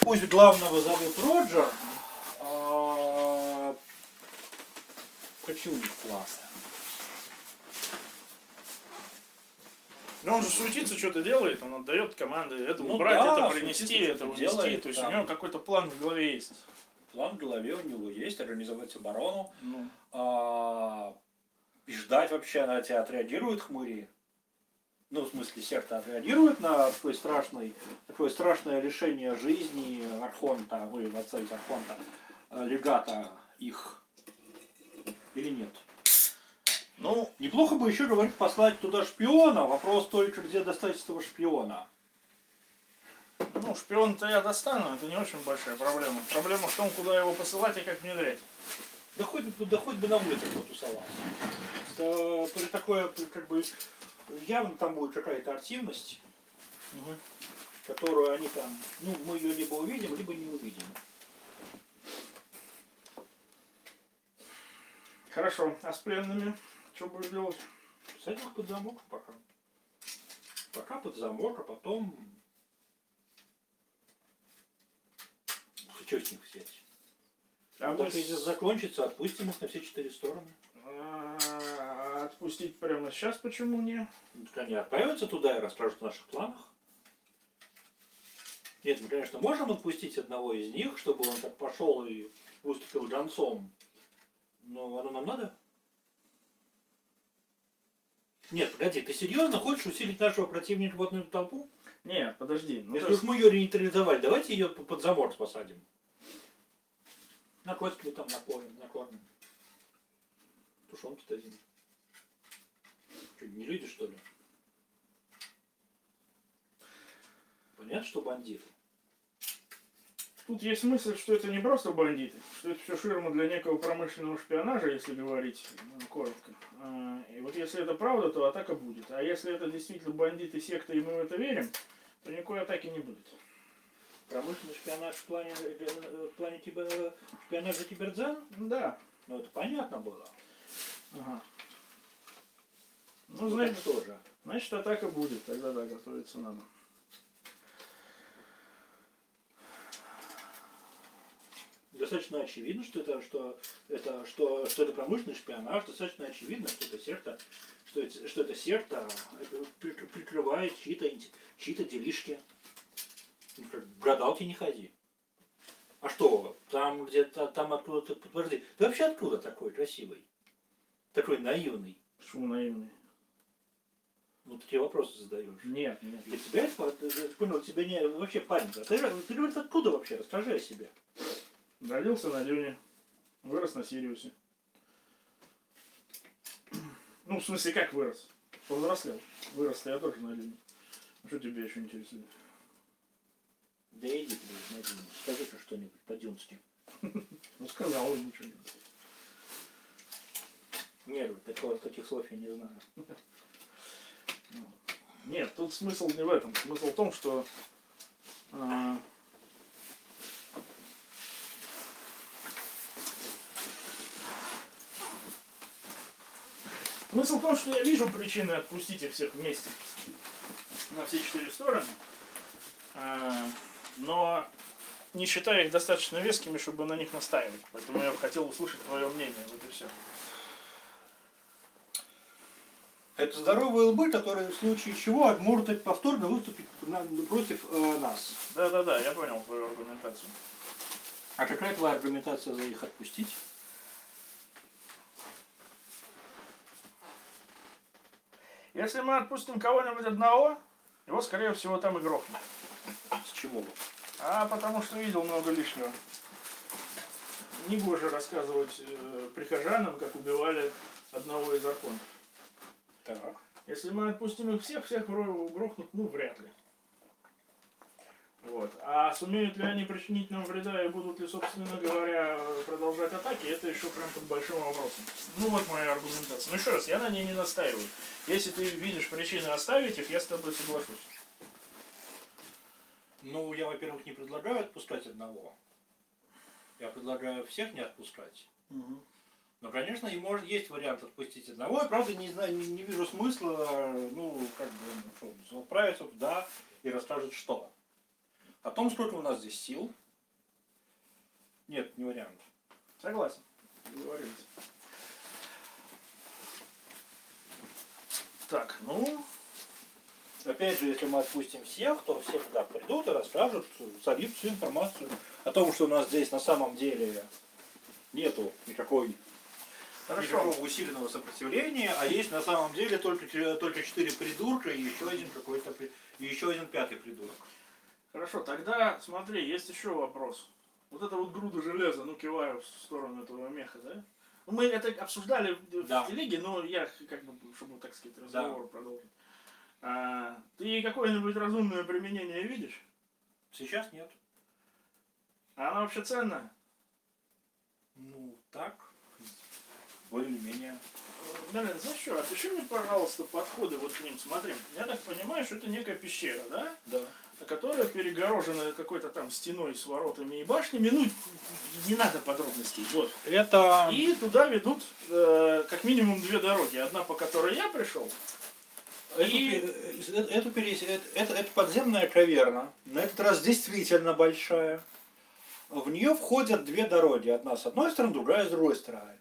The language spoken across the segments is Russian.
Пусть главного зовут Роджер. Хочу у них классно. Но он же суетится, что-то делает, он отдает команды, это Ну убрать, да, это принести, суетится, это что-то унести. делает, То есть там. у него какой-то план в голове есть. План в голове у него есть, организовать оборону. Ну. И ждать вообще, на тебя отреагируют хмыри. Ну, в смысле, секта отреагирует на такое страшное решение жизни Архонта, отца из Архонта, легата их, или нет? Ну, Неплохо бы еще, говорит, послать туда шпиона. Вопрос только, где достать этого шпиона. ну, шпион-то я достану, это не очень большая проблема. Проблема в том, куда его посылать и как внедрять. Да хоть бы на улице потусовался. Это такое, как бы, явно там будет какая-то активность, которую они там, ну, мы ее либо увидим, либо не увидим. Хорошо, а с пленными что будешь делать? Садим их под замок пока. Пока под замок, а потом... Что с них взять? А вот если закончится, отпустим их на все 4 стороны. Отпустить прямо сейчас почему не? Они отправятся туда и расскажут о наших планах. Нет, мы, конечно, можем отпустить одного из них, чтобы он так пошел и выступил гонцом. Но оно нам надо? Нет, погоди, ты серьезно хочешь усилить нашего противника в одну толпу? Нет, подожди. Если уж мы ее нейтрализовали, давайте ее под замок посадим. На костки там накормим. Тушенки дадим. Что, не люди, что ли? Понятно, что бандиты. Тут есть мысль, что это не просто бандиты, что это все ширма для некого промышленного шпионажа, если говорить коротко. И вот если это правда, то атака будет. А если это действительно бандиты секты, и мы в это верим, то никакой атаки не будет. Промышленный шпионаж в плане шпионажа кибердзен? Да. Ну это понятно было. Ага. Ну, значит, тоже. Значит, атака будет, тогда да, готовиться надо. Достаточно очевидно, что это промышленный шпионаж, достаточно очевидно, что это секта, что эта секта прикрывает чьи-то делишки. В гадалки не ходи. А что, там где-то, там откуда-то, подожди, ты вообще откуда такой красивый? Такой наивный? Почему наивный? Ну, такие вопросы задаешь. Нет. Для тебя это, понял, тебе не вообще парень. Ты говоришь, откуда вообще? Расскажи о себе. Родился на Дюне, вырос на Сириусе. Ну, в смысле, как вырос? Повзрослел. Вырос я тоже на Дюне. Что тебя еще интересует? Да иди ты, на Дюне. Скажи что-нибудь по-дюнски. Ну, сказал ничего. Нет, таких слов я не знаю. Нет, тут смысл не в этом. Смысл в том, что смысл в том, что я вижу причины отпустить их всех вместе на все 4 стороны, но не считаю их достаточно вескими, чтобы на них настаивать. Поэтому я бы хотел услышать твое мнение. Вот и все. Это здоровые лбы, которые в случае чего могут повторно выступить против нас. Да, я понял твою аргументацию. А какая твоя аргументация за их отпустить? Если мы отпустим кого-нибудь одного, его, скорее всего, там и грохнут. С чего? А потому что видел много лишнего. Не гоже рассказывать прихожанам, как убивали одного из архонтов. Так. Если мы отпустим их всех грохнут, ну, вряд ли. Вот. А сумеют ли они причинить нам вреда и будут ли, собственно говоря, продолжать атаки, это еще прям под большим вопросом. Ну вот моя аргументация. Ну еще раз, я на ней не настаиваю. Если ты видишь причины оставить их, я с тобой соглашусь. Ну, я, во-первых, не предлагаю отпускать одного. Я предлагаю всех не отпускать. Угу. Но, конечно, и может есть вариант отпустить одного. Я, правда, не знаю, не вижу смысла, ну, как бы, отправиться туда и расскажет, что. о том, сколько у нас здесь сил. Нет, не вариант. Согласен. Договорились. Так, ну... Опять же, если мы отпустим всех, то все туда придут и расскажут, сольют всю информацию о том, что у нас здесь на самом деле нету никакого усиленного сопротивления, а есть на самом деле только 4 придурка и еще один пятый придурок. Хорошо, тогда смотри, есть еще вопрос. Вот это вот груда железа, ну киваю в сторону этого меха, да? Ну, мы это обсуждали в телеге, но я как бы, чтобы, так сказать, разговор продолжить. Ты какое-нибудь разумное применение видишь? Сейчас нет. А она вообще ценная? Ну, так, более или менее. Блин, знаешь что, опиши мне, пожалуйста, подходы вот к ним. Смотри, я так понимаю, что это некая пещера, да? Да. Которая перегорожена какой-то там стеной с воротами и башнями. Ну, не надо подробностей. Вот. Это... И туда ведут как минимум 2 дороги. Одна, по которой я пришел. Это подземная каверна. На этот раз действительно большая. В нее входят 2 дороги. Одна с одной стороны, другая с другой стороны.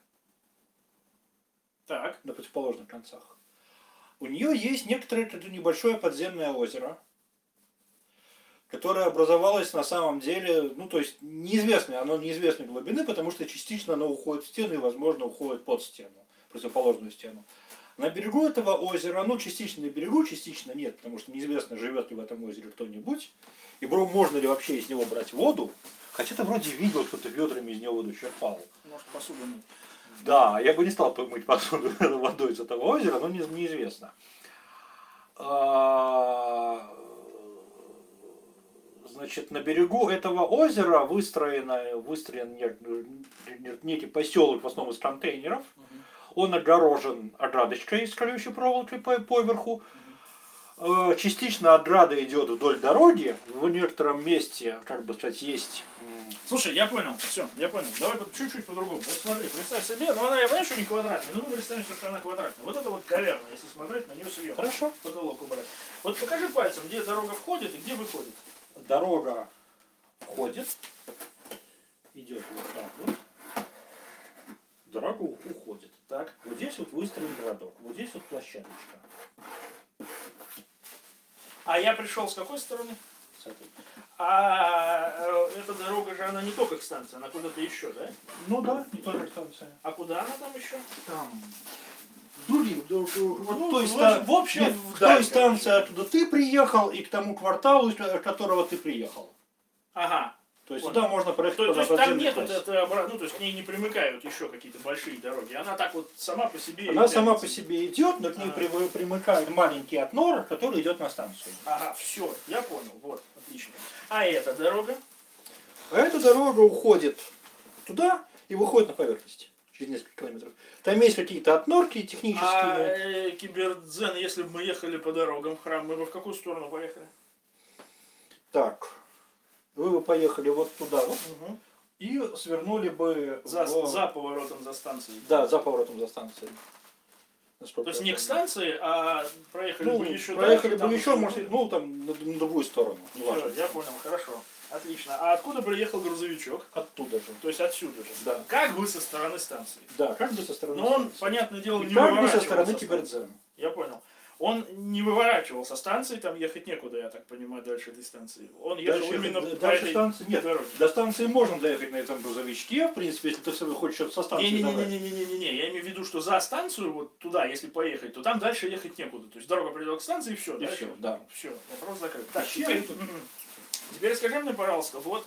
Так. На противоположных концах. У нее есть некоторое небольшое подземное озеро, которое образовалось на самом деле, ну то есть неизвестное, оно неизвестной глубины, потому что частично оно уходит в стену и возможно уходит под стену, противоположную стену. На берегу этого озера, ну частично на берегу, частично нет, потому что неизвестно, живет ли в этом озере кто-нибудь, и можно ли вообще из него брать воду, хотя ты вроде видел, кто-то ведрами из него воду черпал. Может, посуду мыть. Да, я бы не стал мыть посуду водой из этого озера, но неизвестно. Значит, на берегу этого озера выстроен некий поселок, в основном из контейнеров. Он огорожен оградочкой с колючей проволокой поверху. Частично ограда идет вдоль дороги. В некотором месте, как бы сказать, есть... Слушай, я понял, все, я понял. Давай чуть-чуть по-другому. Вот смотри, представь себе, ну она, я понимаю, что не квадратная, но мы представим, что она квадратная. Вот это вот каверна, если смотреть на нее сверху. Хорошо. Потолок убрать. Вот покажи пальцем, где дорога входит и где выходит. Дорога входит, идет вот так вот. Дорога уходит. Так. Вот здесь вот выстроен городок, вот здесь вот площадочка. А я пришел с какой стороны? С этой. А эта дорога же, она не только к станции, она куда-то еще, да? Ну да, не только станция. А куда она там еще? Там. Другим. Ну, то есть, в общем, нет, в той станции, откуда ты приехал, и к тому кварталу, из которого ты приехал. Ага. То есть сюда можно проехать То есть там подземной нет, трассе. ну то есть к ней не примыкают еще какие-то большие дороги. Она так вот сама по себе. Она сама по себе идет, но к ней примыкает маленький отнор, который идет на станцию. Ага, все, я понял, вот, отлично. А эта дорога? А эта дорога уходит туда и выходит на поверхность через несколько километров. Там есть какие-то отнорки технические. А Кибердзен, если бы мы ехали по дорогам в храм, мы бы в какую сторону поехали? Так, вы бы поехали вот туда вот, Угу. и свернули бы За поворотом за станцией. Да, за поворотом за станцией. То есть не к станции, а проехали бы еще проехали дальше. бы еще, может, ну там на другую сторону. Все, я понял, хорошо. Отлично. А откуда приехал грузовичок? Оттуда же. То есть отсюда же. Да. Как бы со стороны станции. Да, как бы со стороны. Но он, станции. понятное дело, И не как бы выворачивался. со стороны Кибердзена. Я понял. Он не выворачивал со станции, там ехать некуда, я так понимаю, дальше этой станции. Он ехал именно по дальше этой станции нет. дороге. До станции можно доехать на этом грузовичке, в принципе, если ты хочешь что-то со станции забрать. Не-не-не, я имею в виду, что за станцию, вот туда, если поехать, то там дальше ехать некуда. То есть дорога придет к станции и все. И все, да. Все, вопрос закрыт. Так, Пещеры теперь, тут. теперь скажи мне, пожалуйста, вот,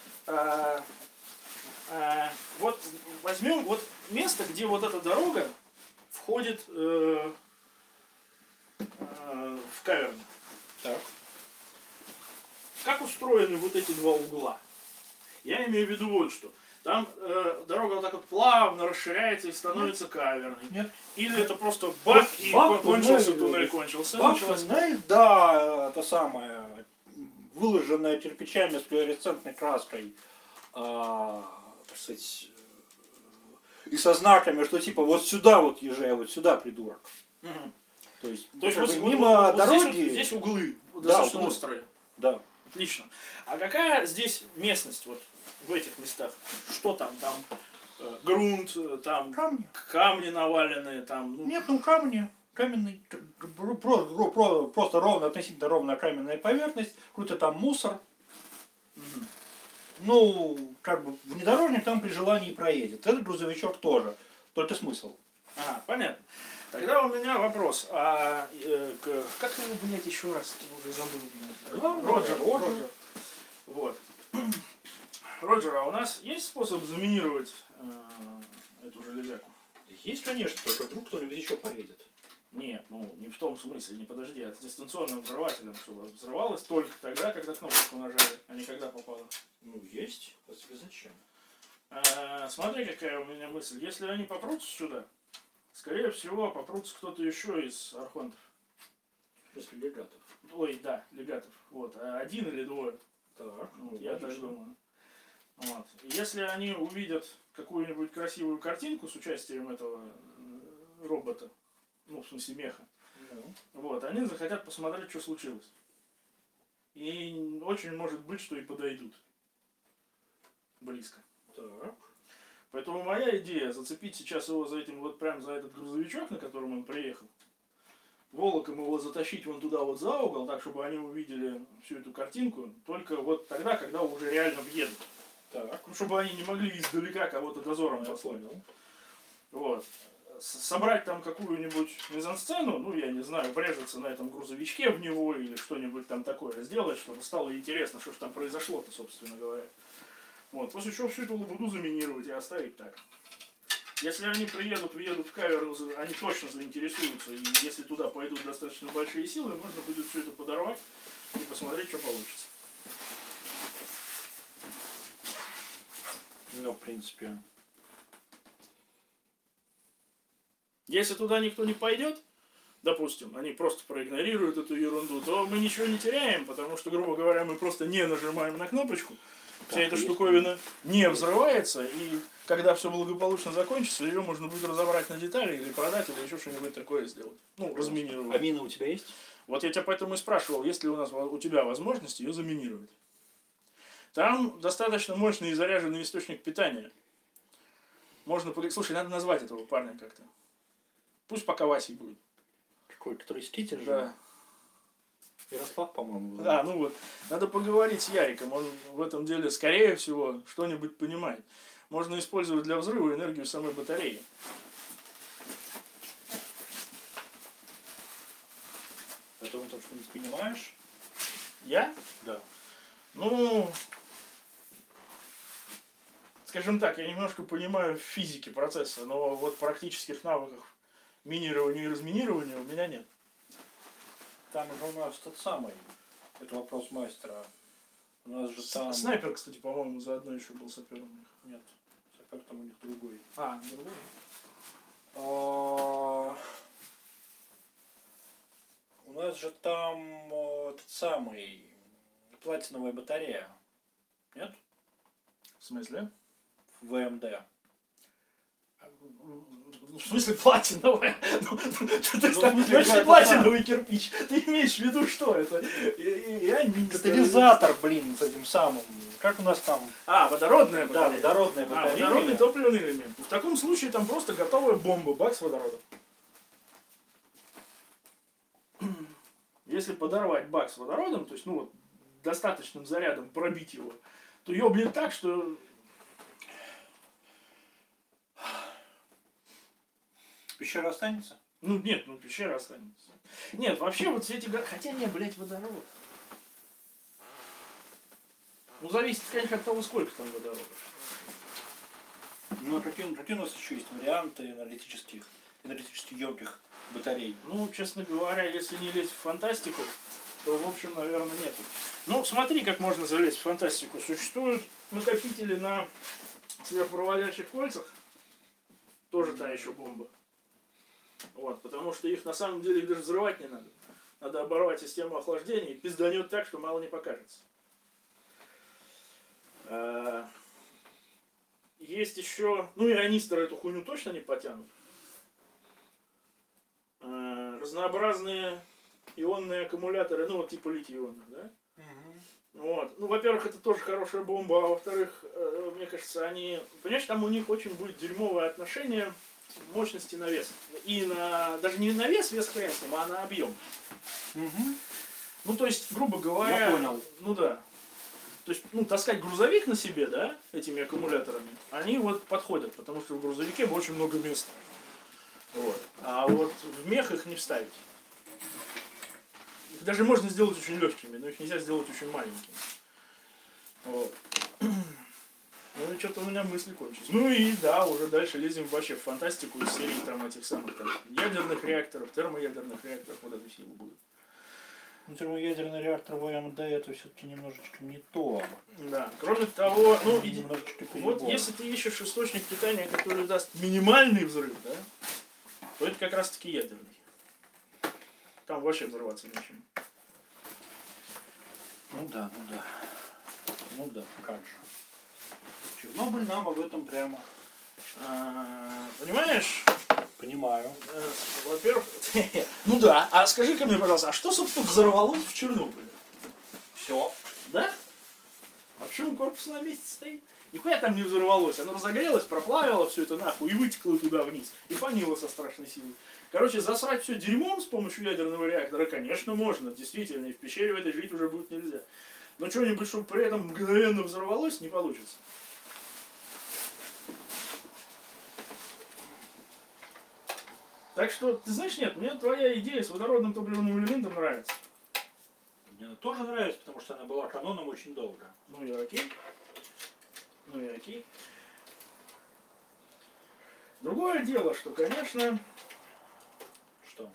вот возьмем вот место, где вот эта дорога входит в каверну. Так. Как устроены вот эти два угла? Я имею в виду вот что. Там дорога вот так вот плавно расширяется и становится каверной. Нет. Или это просто бах, и кончился туннель, кончился. Туннель, да, это самое, выложенная кирпичами с флуоресцентной краской, так сказать, и со знаками, что типа вот сюда вот езжай, вот сюда, придурок. Угу. То есть Вот, мимо вот дороги. здесь углы Да, достаточно углы. острые. Да. Отлично. А какая здесь местность вот в этих местах? Что там? Там грунт, там Камни. камни наваленные, там... Ну, Нет, ну камни. Каменный, просто ровно, относительно ровная каменная поверхность, какой-то там мусор. мгм. Ну, как бы внедорожник там при желании проедет. Этот грузовичок тоже. Только смысл. Понятно. Тогда у меня вопрос. Как его, блядь, еще раз? Уже забыл. Роджер. Вот. Роджер, а у нас есть способ заминировать эту железяку? Есть, конечно, только вдруг кто-нибудь еще поедет. Нет, ну не в том смысле, не подожди, а с дистанционным взрывателем, чтобы взрывалось только тогда, когда кнопочку нажали, а не когда попало. Ну, есть. А тебе зачем? Смотри, какая у меня мысль. Если они попрутся сюда, скорее всего, попрутся кто-то еще из архонтов. После легатов. Ой, да, легатов. Вот, один или двое. Так, Вот, я так думаю. Вот. И если они увидят какую-нибудь красивую картинку с участием этого робота, ну, в смысле меха, Ну, вот, они захотят посмотреть, что случилось. И очень может быть, что и подойдут близко. так. Поэтому моя идея зацепить сейчас его за этим вот прям за этот грузовичок, на котором он приехал, волоком его затащить вон туда вот за угол, так чтобы они увидели всю эту картинку, только вот тогда, когда уже реально въедут. Так. Ну, чтобы они не могли издалека кого-то дозором Я послать. понял. Вот. Собрать там какую-нибудь мизансцену, ну, я не знаю, врезаться на этом грузовичке в него или что-нибудь там такое сделать, чтобы стало интересно, что же там произошло-то, собственно говоря. Вот. После чего всю эту лабуду заминировать и оставить так. Если они приедут, въедут в кавер, они точно заинтересуются, и если туда пойдут достаточно большие силы, можно будет все это подорвать и посмотреть, что получится. Ну, в принципе. Если туда никто не пойдет, допустим, они просто проигнорируют эту ерунду, то мы ничего не теряем, потому что, грубо говоря, мы просто не нажимаем на кнопочку, вся эта штуковина не взрывается, и когда все благополучно закончится, ее можно будет разобрать на детали или продать, или еще что-нибудь такое сделать. Ну, разминировать. А мины у тебя есть? Вот я тебя поэтому и спрашивал, есть ли у тебя возможность ее заминировать. Там достаточно мощный и заряженный источник питания. Можно... Слушай, надо назвать этого парня как-то. Пусть пока Васей будет. Какой, который с Китежа? Да. Ярослав, по-моему. Да, ну вот. Надо поговорить с Яриком. Он в этом деле, скорее всего, что-нибудь понимает. Можно использовать для взрыва энергию самой батареи. Поэтому то, что не понимаешь. Я? Да. Ну, скажем так, я немножко понимаю в физике процесса, но вот практических навыков минирования и разминирования у меня нет. Там же у нас тот самый. Это вопрос мастера. У нас же там... Снайпер, кстати, по-моему, заодно еще был сапером у них. Нет. Сапер там у них другой. Другой? У нас же там тот самый платиновая батарея. Нет? В смысле? В ВМД. В смысле платиновая? смысле, Вообще платиновый кирпич. Ты имеешь в виду что? Это Катализатор, блин, с этим самым. Как у нас там? Водородная Да, батарея. водородная батарея. Водородный топливный элемент. В таком случае там просто готовая бомба, бак с водородом. Если подорвать бак с водородом, то есть, ну вот, достаточным зарядом пробить его, то ёбнет так, что... Пещера останется? Ну нет, пещера останется. Нет, вообще вот все эти... Хотя не, блядь, водород. Ну зависит, конечно, от того, сколько там водорода. Ну а какие у нас еще есть варианты энергетически емких батарей? Ну, честно говоря, если не лезть в фантастику, то, в общем, наверное, нет. Ну, смотри, как можно залезть в фантастику. Существуют накопители на сверхпроводящих кольцах. Тоже та еще бомба. Вот, потому что их на самом деле даже взрывать не надо. Надо оборвать систему охлаждения и пизданет так, что мало не покажется. Есть еще... Ну, ионисторы эту хуйню точно не потянут. Разнообразные ионные аккумуляторы, ну, вот типа литий-ионных, да? Вот. Ну, во-первых, это тоже хорошая бомба, а во-вторых, мне кажется, они... Понимаешь, там у них очень будет дерьмовое отношение мощности на вес. И на... Даже не на вес, вес хрен с ним, а на объем. Угу. Ну, то есть, грубо говоря... Я понял. Ну да. То есть, ну, таскать грузовик на себе, да, этими аккумуляторами, они вот подходят, потому что в грузовике очень много места. Вот. А вот в мех их не вставить. Их даже можно сделать очень легкими, но их нельзя сделать очень маленькими. Вот. Ну и что-то у меня мысли кончились. Ну и да, уже дальше лезем вообще в фантастику из серии там этих самых там, ядерных реакторов, термоядерных реакторов, вот это все будут. Ну, термоядерный реактор в АМД это все-таки немножечко не то. Да, кроме того, ну, Немножечко вот перебор. если ты ищешь источник питания, который даст минимальный взрыв, да, то это как раз таки ядерный. Там вообще взрываться нечем. Ну да, ну да. Ну да, как же. Чернобыль нам об этом прямо. Понимаешь? Понимаю. Во-первых, ну да, а скажи-ка мне, пожалуйста, а что, собственно, взорвалось в Чернобыле? Все. Да? А почему корпус на месте стоит? Нихуя там не взорвалось. Оно разогрелось, проплавило все это нахуй и вытекло туда вниз. И фанило со страшной силой. Короче, засрать все дерьмом с помощью ядерного реактора, конечно, можно. Действительно, и в пещере в этой жить уже будет нельзя. Но что-нибудь, чтобы при этом мгновенно взорвалось, не получится. Так что, ты знаешь, нет, мне твоя идея с водородным топливным элементом нравится. Мне она тоже нравится, потому что она была каноном очень долго. Ну и окей. Ну и окей. Другое дело, что, конечно, Что?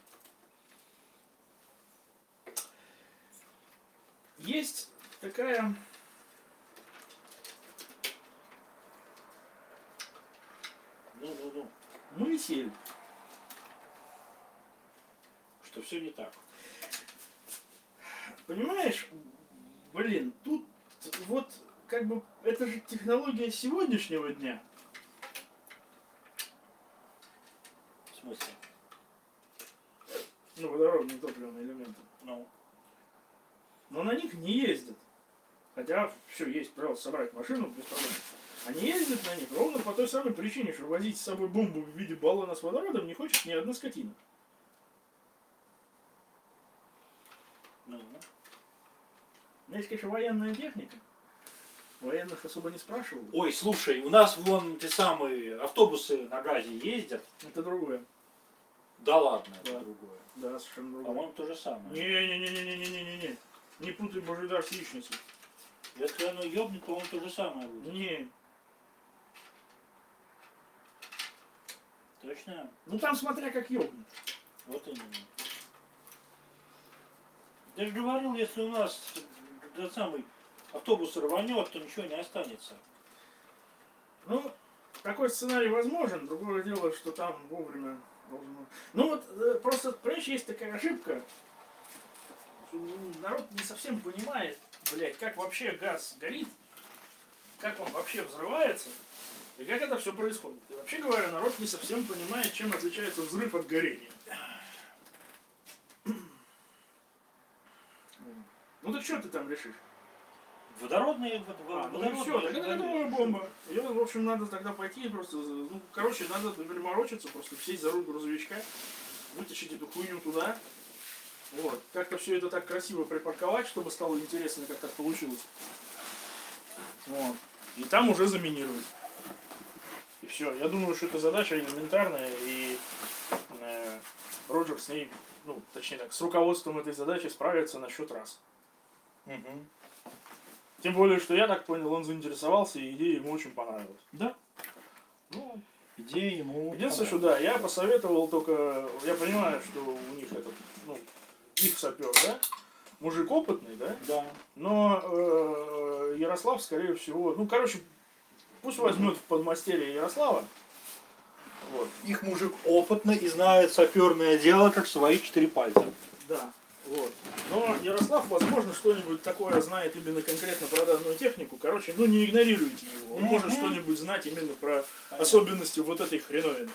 есть такая... Ну. мысль, Что все не так. понимаешь, блин, тут вот как бы это же технология сегодняшнего дня. В смысле? Ну, водородные топливные элементы. Ну. Но на них не ездят. Хотя все есть, пожалуйста, собрать машину без проблем. Они ездят на них ровно по той самой причине, что возить с собой бомбу в виде баллона с водородом не хочет ни одна скотина. Ну. У меня есть, конечно, военная техника. Военных особо не спрашивал. Ой, слушай, у нас вон те самые автобусы на газе ездят. Это другое. Да ладно, это Да. другое. Да, совершенно другое. По-моему, то же самое. Не-не-не-не-не-не-не-не. Не путай божий дар с яичницей. Если оно ёбнет, по-моему, то же самое будет. Не. Точно? Ну там смотря как ёбнет. Вот именно. Я же говорил, если у нас этот самый автобус рванет, то ничего не останется. Ну, такой сценарий возможен. Другое дело, что там вовремя должно... Ну вот, просто, понимаешь, есть такая ошибка. Что народ не совсем понимает, блядь, как вообще газ горит, как он вообще взрывается, и как это все происходит. И вообще говоря, народ не совсем понимает, чем отличается взрыв от горения. Ну так что ты там решишь? Водородные... Ну и все, так это готовая бомба. Ее, в общем, надо тогда пойти и просто, ну, короче, надо, например, морочиться, просто сесть за руль грузовичка, вытащить эту хуйню туда, вот, как-то все это так красиво припарковать, чтобы стало интересно, как так получилось. Вот. И там уже заминировать. И все. Я думаю, что эта задача элементарная, и Роджер с ней, ну, точнее так, с руководством этой задачи справится на счет раз. Угу. Тем более, что я так понял, он заинтересовался, и идея ему очень понравилась. Да. Ну, Идея ему... единственное, что да, я посоветовал только, я понимаю, что у них этот, ну, их сапер, да, мужик опытный, да, Да. но Ярослав, скорее всего, ну, короче, пусть возьмет в подмастерье Ярослава, вот, Их мужик опытный и знает саперное дело, как свои 4 пальца. да, вот. Но Ярослав, возможно, что-нибудь такое знает именно конкретно про данную технику, короче, ну, не игнорируйте его, он может что-нибудь знать именно про особенности вот этой хреновины.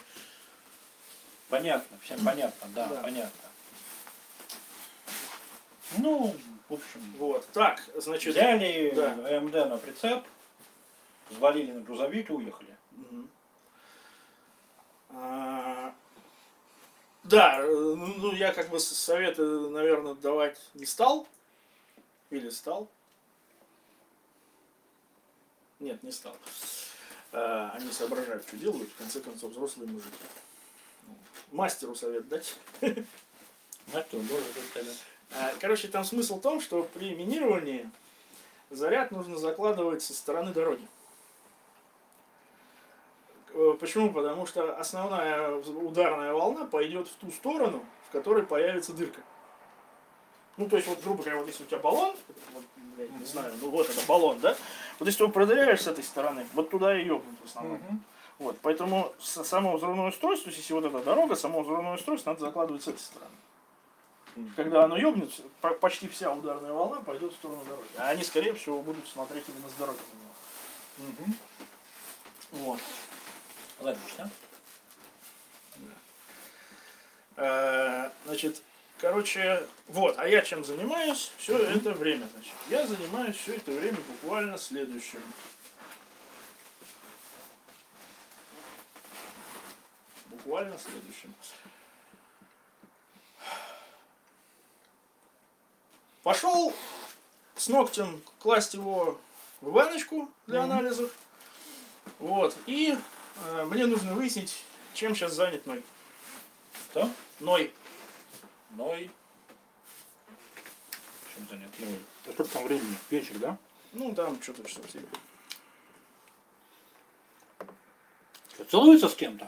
Понятно, всем понятно, да, Да. понятно. Ну, В общем, Вот. Так, значит... взяли да. МД на прицеп, взвалили на грузовик и уехали. Мгм. Да, ну я как бы советы, наверное, давать не стал. Или стал? Нет, не стал. Они соображают, что делают, в конце концов, взрослые мужики. Мастеру совет дать. Короче, там смысл в том, что при минировании заряд нужно закладывать со стороны дороги. Почему? Потому что основная ударная волна пойдет в ту сторону, в которой появится дырка. Ну, то есть, вот, грубо говоря, вот если у тебя баллон, вот, блядь, не знаю, ну вот это баллон, да? Вот если ты его продыряешь с этой стороны, вот туда и ёбнут в основном. Вот, поэтому само взрывное устройство, то есть если вот эта дорога, само взрывное устройство надо закладывать с этой стороны. Когда оно ёбнет, почти вся ударная волна пойдет в сторону дороги. А они, скорее всего, будут смотреть именно с дороги на него. Вот. Логично. Значит, короче, вот, а я чем занимаюсь все это время, значит. Я занимаюсь все это время буквально следующим. Буквально следующим. Пошел с ногтем класть его в баночку для анализов. Вот. И мне нужно выяснить, чем сейчас занят Ной. Кто? Ной. Ной. Чем занят Ной? А сколько там времени? Вечер, да? Ну, там что-то часов 7. Что, целуется с кем-то?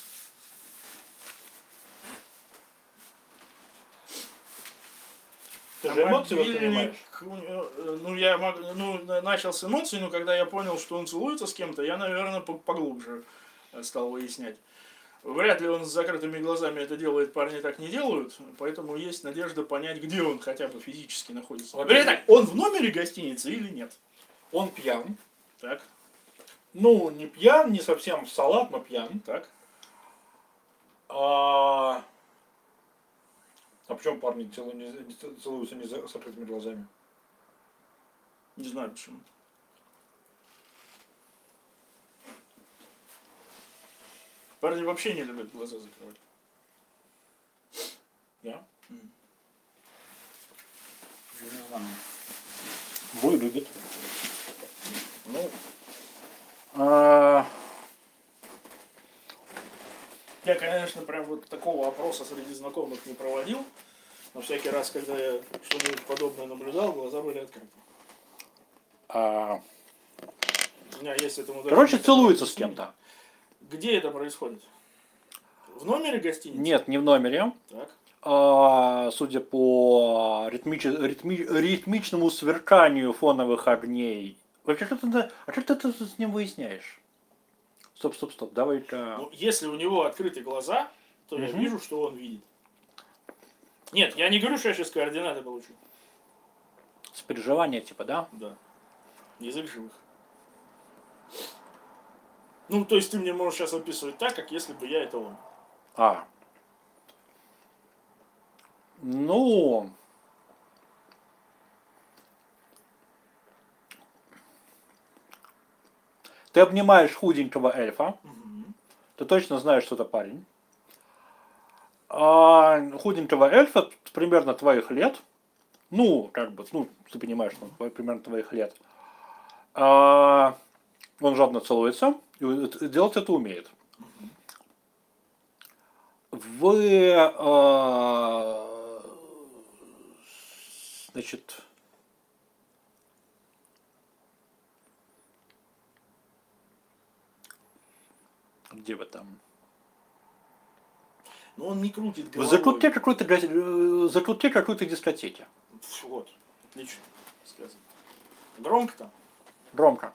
Ты же эмоции воспринимаешь? Ну, я начал с эмоций, но когда я понял, что он целуется с кем-то, я, наверное, поглубже стал выяснять. Вряд ли он с закрытыми глазами это делает, парни так не делают, поэтому есть надежда понять, где он хотя бы физически находится. Вот так, он в номере гостиницы или нет? Он пьян. Так. Ну, не пьян, не совсем в салат, но пьян. Так. А почему парни целуются не с открытыми глазами? Не знаю почему. Парни вообще не любят глаза закрывать. Да? Не знаю. Бой любит. Ну, я, конечно, прям вот такого опроса среди знакомых не проводил, но всякий раз, когда я что-нибудь подобное наблюдал, глаза были открыты. У меня есть этому даже Короче, некоторые целуется с объяснения. кем-то. Где это происходит? В номере гостиницы? Нет, не в номере. Так. Судя по ритмичному сверканию фоновых огней. Вообще, что ты с ним выясняешь? Стоп. Давай-ка. Ну, если у него открыты глаза, то я вижу, что он видит. Нет, я не говорю, что я сейчас координаты получу. Сопереживание, типа, да? Да. Язык живых. Ну, то есть ты мне можешь сейчас описывать так, как если бы я это он. Ну, ты обнимаешь худенького эльфа, ты точно знаешь, что это парень. Худенького эльфа примерно твоих лет, ну, как бы, ну, ты понимаешь, что он примерно твоих лет. Он жадно целуется, и делать это умеет. Вы, значит, где вы там? Но он не крутит В головой. закрутке какой-то дискотеке. Вот, отлично сказано. Громко там? Громко.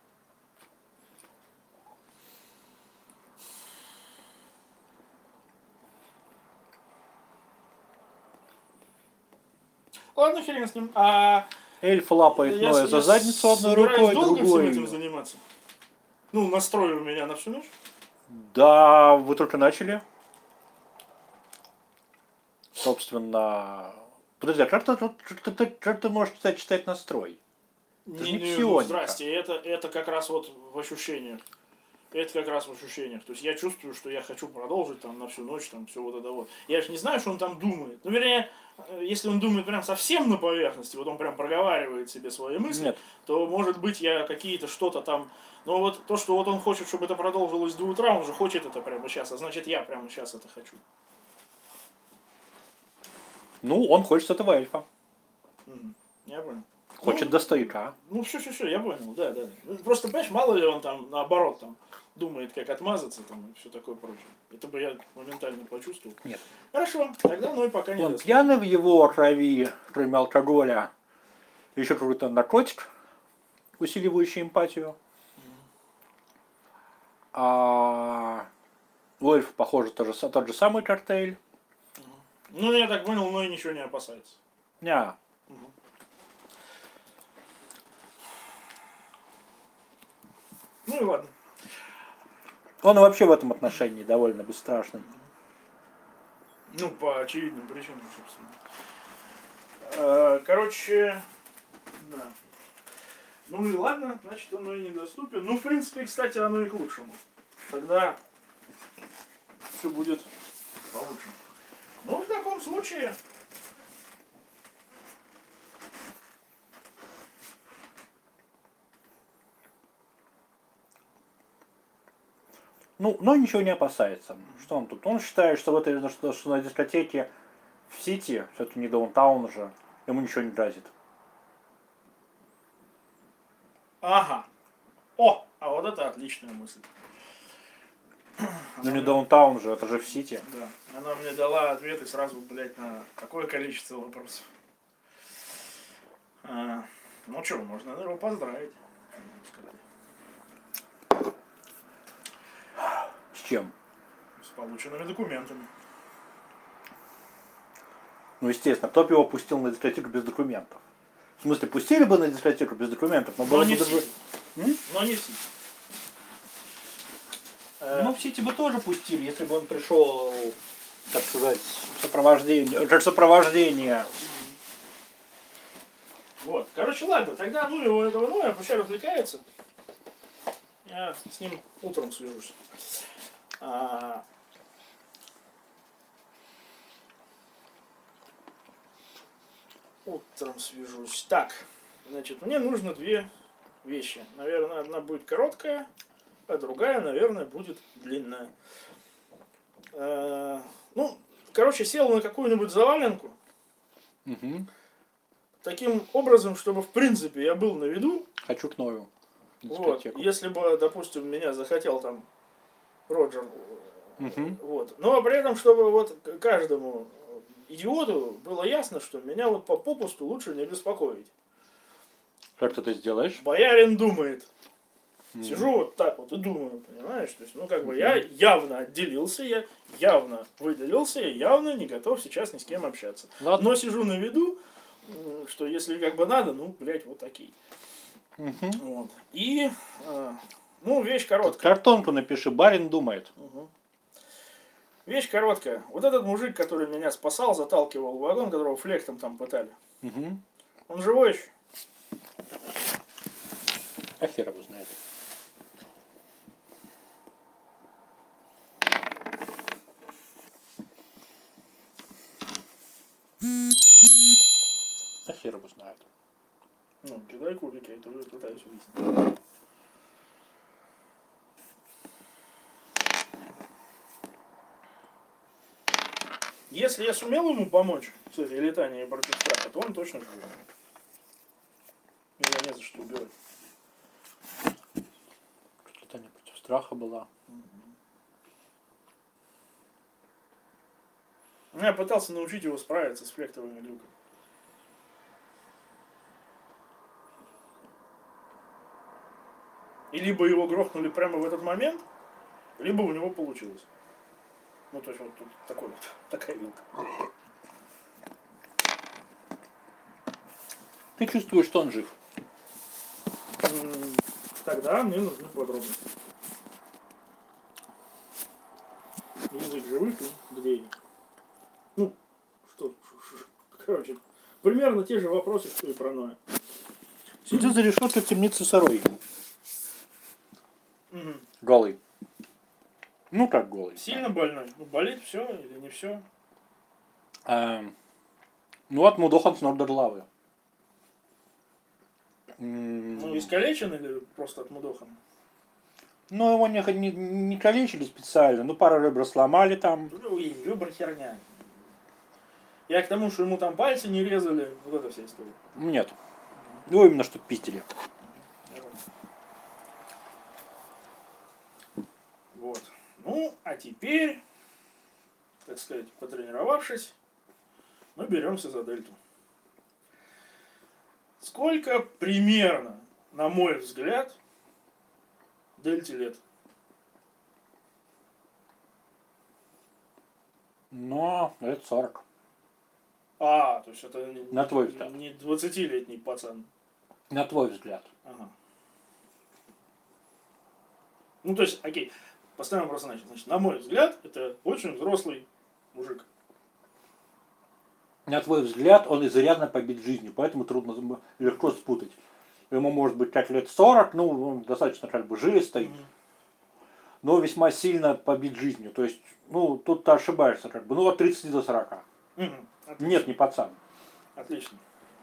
Ладно, хрен с ним. Эльф лапает Ноя за задницу одной рукой, долго всем этим другой. заниматься? Ну, настрой у меня на всю ночь. Да, вы только начали. Собственно, Подожди, а как ты можешь читать настрой? Это же не Ну, псионика. здрасте, это как раз вот в ощущениях. Это как раз в ощущениях. То есть я чувствую, что я хочу продолжить там на всю ночь, там все вот это вот. Я же не знаю, что он там думает. Ну, вернее, если он думает прям совсем на поверхности, вот он прям проговаривает себе свои мысли, Нет. то, может быть, я какие-то что-то там... Но вот то, что вот он хочет, чтобы это продолжилось до утра, он же хочет это прямо сейчас, а значит, я прямо сейчас это хочу. Ну, он хочет этого эльфа. Я понял. Хочет до стояка. Ну, все, я понял, да. Ну, просто, понимаешь, мало ли он там, наоборот, там, думает, как отмазаться, там, и все такое прочее. Это бы я моментально почувствовал. Нет. Хорошо, тогда, ну, и пока не Он даст. пьяный в его крови, кроме алкоголя, еще какой-то наркотик, усиливающий эмпатию. А у эльфа, похоже, тот же самый коктейль. Ну, я так понял, но и ничего не опасается. Ня. Ну и ладно. Он вообще в этом отношении довольно бесстрашный. Ну, по очевидным причинам, собственно. Короче, да. Ну и ладно, значит, оно и недоступен. Ну, в принципе, кстати, оно и к лучшему. Тогда все будет получше. Ну, в таком случае... Ну, но ничего не опасается. Что он тут? Он считает, что что на дискотеке в Сити, все-таки не даунтаун уже, ему ничего не грозит. Ага. О, а вот это отличная мысль. Ну не даунтаун же, это же в Сити. Да. Она мне дала ответы сразу, блядь, на такое количество вопросов. Ну что, можно его поздравить. С чем? С полученными документами. Ну, естественно, кто бы его пустил на дискотеку без документов? В смысле, пустили бы на дискотеку без документов, но было Но бы не в даже... Сити. Но не в Сити. Ну, в Сити бы тоже пустили, если бы он пришел, так сказать, как сопровождение. Вот. Короче, ладно, тогда ну его этого, ну, я пускай развлекается. Я с ним утром свяжусь. Утром свяжусь. Так, значит, мне нужно две вещи. Наверное, одна будет короткая, а другая, наверное, будет длинная. Ну, короче, сел на какую-нибудь заваленку. Угу. Таким образом, чтобы, в принципе, я был на виду. Хочу к Ною. Вот. Если бы, допустим, меня захотел там Роджер. Вот. Но при этом, чтобы вот каждому идиоту было ясно, что меня вот по попусту лучше не беспокоить. Как ты это сделаешь? Боярин думает. Сижу вот так вот и думаю, понимаешь? То есть, ну, как бы я явно отделился, я явно выделился, я явно не готов сейчас ни с кем общаться. Ладно. Но сижу на виду, что если как бы надо, ну, блядь, вот такие. Вот. И, ну, вещь короткая. Картонку напиши, барин думает. Вещь короткая. Вот этот мужик, который меня спасал, заталкивал в вагон, которого флектом там пытали. Он живой еще? А хер его знает. А хер его знает. Ну, кидай кубики, я тоже пытаюсь выяснить. Если я сумел ему помочь с этой летанием против страха, то он точно живой. Меня не за что убивать. Летание против страха была. Я пытался научить его справиться с флектовыми глюками. И либо его грохнули прямо в этот момент, либо у него получилось. Ну, то есть вот тут такая вилка. Ты чувствуешь, что он жив? Тогда мне нужны подробности. Язык живых и двери. Ну, что, короче, примерно те же вопросы, что и про Ноя. Сидит за решеткой в темнице сырой. Мгм. Голый. Ну как голый. Сильно больной? Ну, болит все или не все? Ну, отмудохан с Нордерлавы. Ну, искалечен или просто отмудохан? Ну, его не калечили специально, ну, пару ребра сломали там. Ну, и ребра херня. Я к тому, что ему там пальцы не резали, вот это вся история. Нет. Ну, именно что пиздили. Вот. Ну, а теперь, так сказать, потренировавшись, мы беремся за дельту. Сколько примерно, на мой взгляд, дельте лет? Но это 40. А, то есть это На твой взгляд. не 20-летний пацан. На твой взгляд. Ага. Ну, то есть, окей, поставим просто иначе. Значит, на мой взгляд, это очень взрослый мужик. На твой взгляд, он изрядно побит жизнью, поэтому трудно, легко спутать. Ему может быть как лет 40, ну, он достаточно как бы жилистый, но весьма сильно побит жизнью. То есть, ну, тут ты ошибаешься, как бы, ну, от 30 до 40. Отлично. Нет, не пацан. Отлично.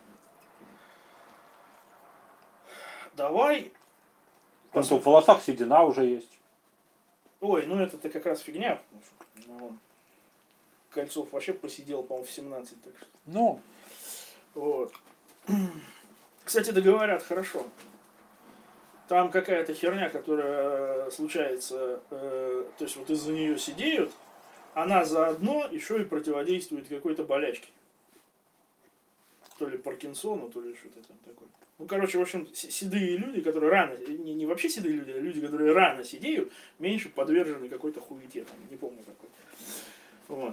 Давай. Он в волосах седина уже есть. Ой, ну это как раз фигня. Ну, Кольцов вообще посидел, по-моему, в 17. Так что... Ну. Вот. Кстати, договорят хорошо. Там какая-то херня, которая случается, то есть вот из-за нее сидеют, она заодно еще и противодействует какой-то болячке. То ли Паркинсону, то ли что-то там такое. Ну, короче, в общем, седые люди, которые рано, не вообще седые люди, а люди, которые рано сидеют, меньше подвержены какой-то хуете, там, не помню какой. Вот.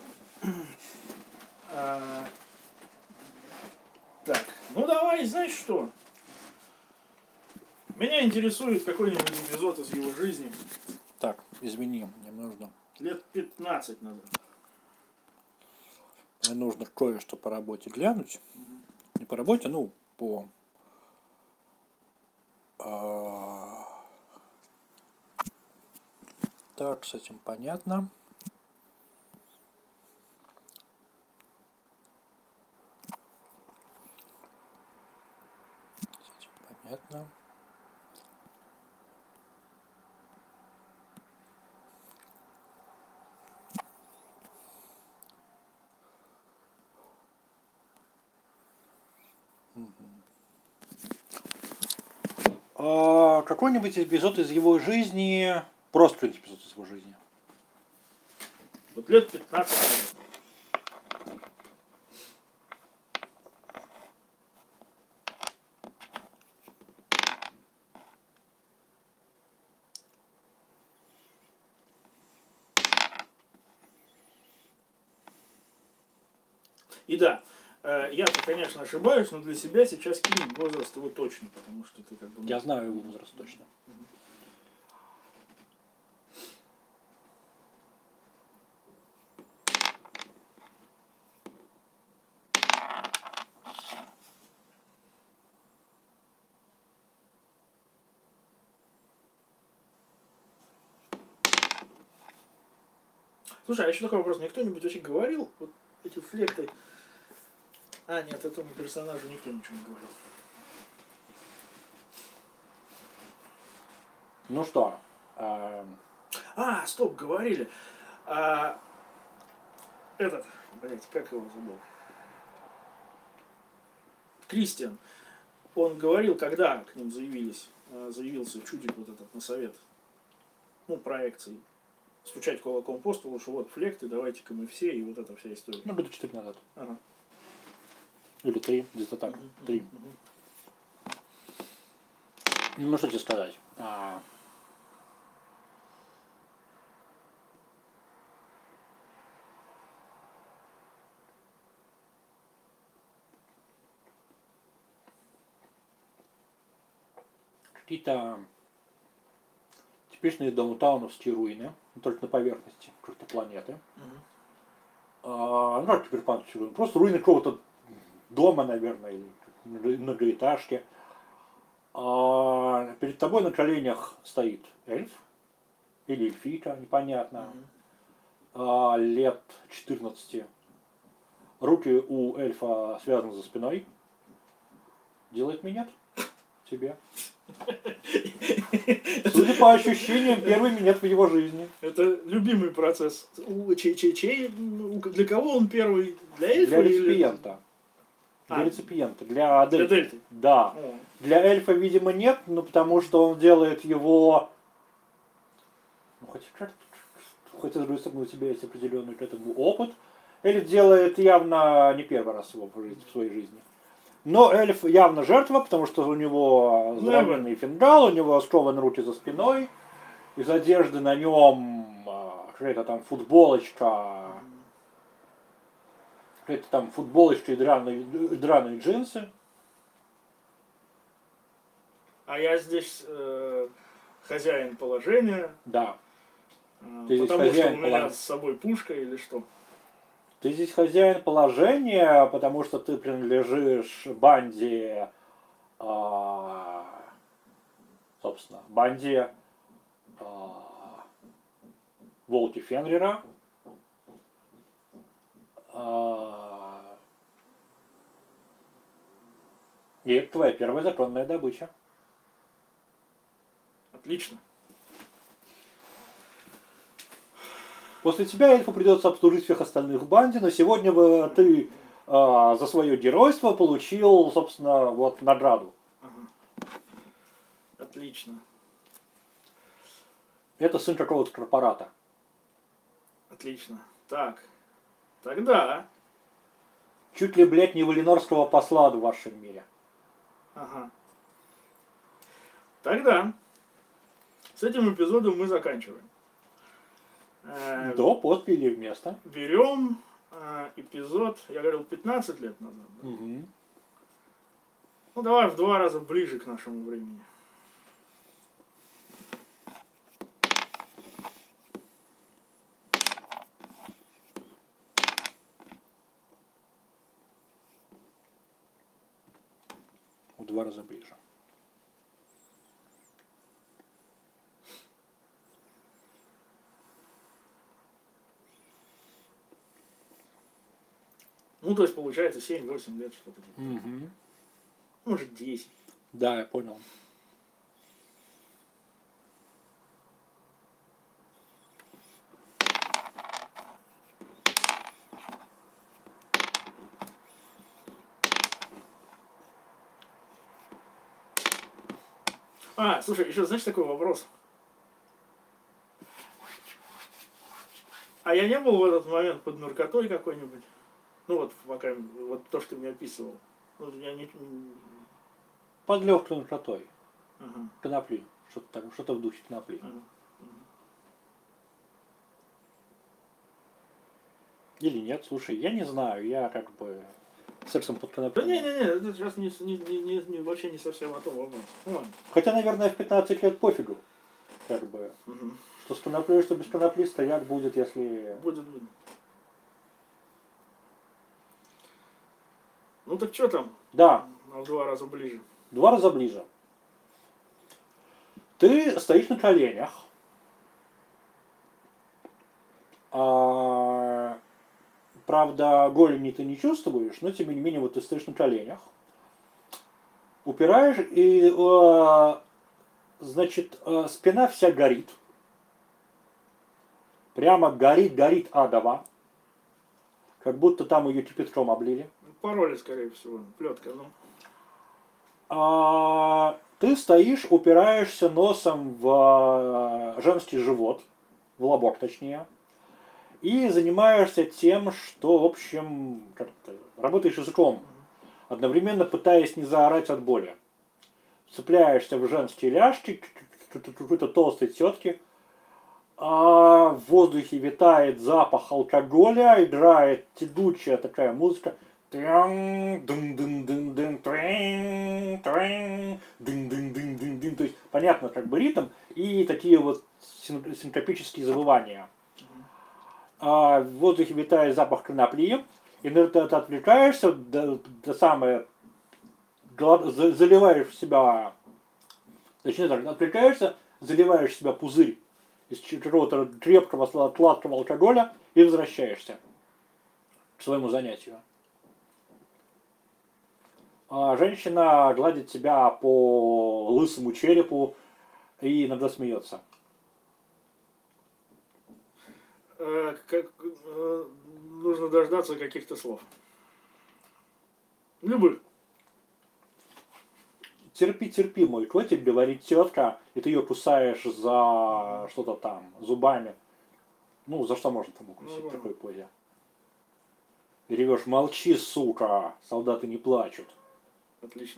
Так, ну давай, знаешь что? Меня интересует какой-нибудь эпизод из его жизни. Так, извини, мне нужно. Лет 15 назад. Мне нужно кое-что по работе глянуть. Не по работе, ну, по... Так, с этим понятно. С этим понятно. Какой-нибудь эпизод из его жизни, просто эпизод из его жизни. Вот лет 15 назад. И да, я-то, конечно, ошибаюсь, но для себя сейчас кинь возраст его точно, потому что ты как бы... Я знаю его возраст точно. Слушай, а еще такой вопрос. Мне кто-нибудь вообще говорил, вот эти флекты... А, нет, этому персонажу никто ничего не говорил. Ну что? Стоп, говорили. Этот, блять, как его забыл? Кристиан. Он говорил, когда к ним заявился чудик вот этот на совет, ну, проекции, стучать кулаком по столу, что вот флекты, давайте-ка мы все, и вот эта вся история. Ну, года 4 назад. Ага. Или 3, где-то так. 3. Ну, что тебе сказать? Какие-то типичные даунтауновские руины, только на поверхности какой-то планеты. Ну как теперь панцирь? Просто руины какого-то дома, наверное, или многоэтажке. А перед тобой на коленях стоит эльф или эльфийка, непонятно, лет 14. Руки у эльфа связаны за спиной. Делает минет тебе. Судя по ощущениям, первый минет в его жизни. Это любимый процесс. Для кого он первый? Для эльфа Для или... реципиента. Для А. реципиента. Для Для дельты. дельты. Да. О. Для эльфа, видимо, нет, но потому что он делает его... Ну, хотя, с другой стороны, у тебя есть определенный к этому опыт. Эльф делает явно не первый раз его в своей жизни. Но эльф явно жертва, потому что у него здоровенный фингал, у него скованы руки за спиной, из одежды на нем какая-то там футболочка, какая-то там футболочка и драные джинсы. А я здесь хозяин положения. Да. Ты здесь Потому что у хозяин меня положения. с собой пушка или что? Ты здесь хозяин положения, потому что ты принадлежишь банде, собственно, банде Волки Фенрира. И это твоя первая законная добыча. Отлично. После тебя эльфу придется обслужить всех остальных в банде, но сегодня ты за свое геройство получил, собственно, вот награду. Ага. Отлично. Это сын какого-то корпората. Отлично. Так. Тогда. Чуть ли, блядь, не валинорского посла в вашем мире. Ага. Тогда. С этим эпизодом мы заканчиваем. До, после или вместо. Берем эпизод, я говорил, 15 лет назад. Да? Угу. Ну, давай в 2 раза ближе к нашему времени. В 2 раза ближе. Ну, то есть, получается, 7-8 лет что-то. Угу. Может, 10. Да, я понял. Слушай, еще знаешь такой вопрос? А я не был в этот момент под наркотой какой-нибудь? Ну вот, пока, вот то, что ты мне описывал. Ну, я не... Под легкой наркотой. Ага. Конопли. Что-то в духе конопли. Ага. Или нет, слушай, я не знаю, я как бы сексом под Да конопли. не, это сейчас вообще не совсем о том вопрос. Ну, ладно. Хотя, наверное, в 15 лет пофигу. Как бы. Угу. Что с коноплей, что без конопли стоять будет, если... Будет. Ну так что там? Да, В 2 раза ближе. 2 раза ближе. Ты стоишь на коленях. Правда, голени ты не чувствуешь, но тем не менее вот ты стоишь на коленях. Упираешь и, значит, спина вся горит. Прямо горит адово. Как будто там ее кипятком облили. Пароли, скорее всего. Плетка, ну. Ты стоишь, упираешься носом в женский живот, в лобок точнее, и занимаешься тем, что, в общем, работаешь языком, одновременно пытаясь не заорать от боли. Цепляешься в женские ляжки какой-то толстой тетки, а в воздухе витает запах алкоголя, играет тягучая такая музыка. То есть понятно как бы ритм и такие вот синкопические завывания. В воздухе витает запах конопли, и ты отвлекаешься, заливаешь в себя, точнее так, отвлекаешься, заливаешь в себя пузырь из какого-то крепкого сладкого алкоголя и возвращаешься к своему занятию. А женщина гладит тебя по лысому черепу и иногда смеется. Нужно дождаться каких-то слов. Любых. Терпи, мой котик, говорит тетка, и ты ее кусаешь за что-то там, зубами. Ну, за что можно там укусить в такой позе? И ревешь, молчи, сука, солдаты не плачут. Отлично.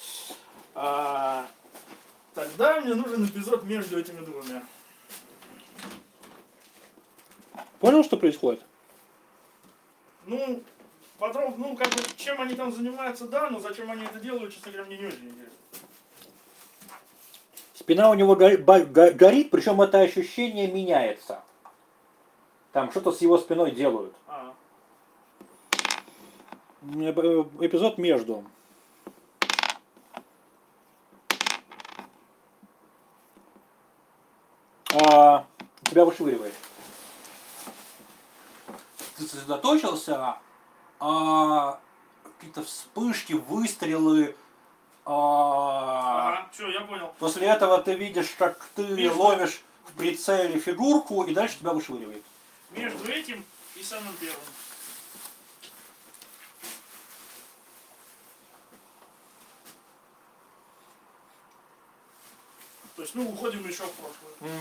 Тогда мне нужен эпизод между этими двумя. Понял, что происходит? Ну, подробно, ну, как бы, чем они там занимаются, да, но зачем они это делают, честно говоря, мне не очень интересно. Спина у него горит, причем это ощущение меняется. Там что-то с его спиной делают. Эпизод между. Тебя вышвыривает. Ты сосредоточился, какие-то вспышки, выстрелы. Все, я понял. После этого ты видишь, как ты ловишь в прицеле фигурку, и дальше тебя вышвыривает. Между этим и самым первым. То есть, ну, уходим еще в прошлое.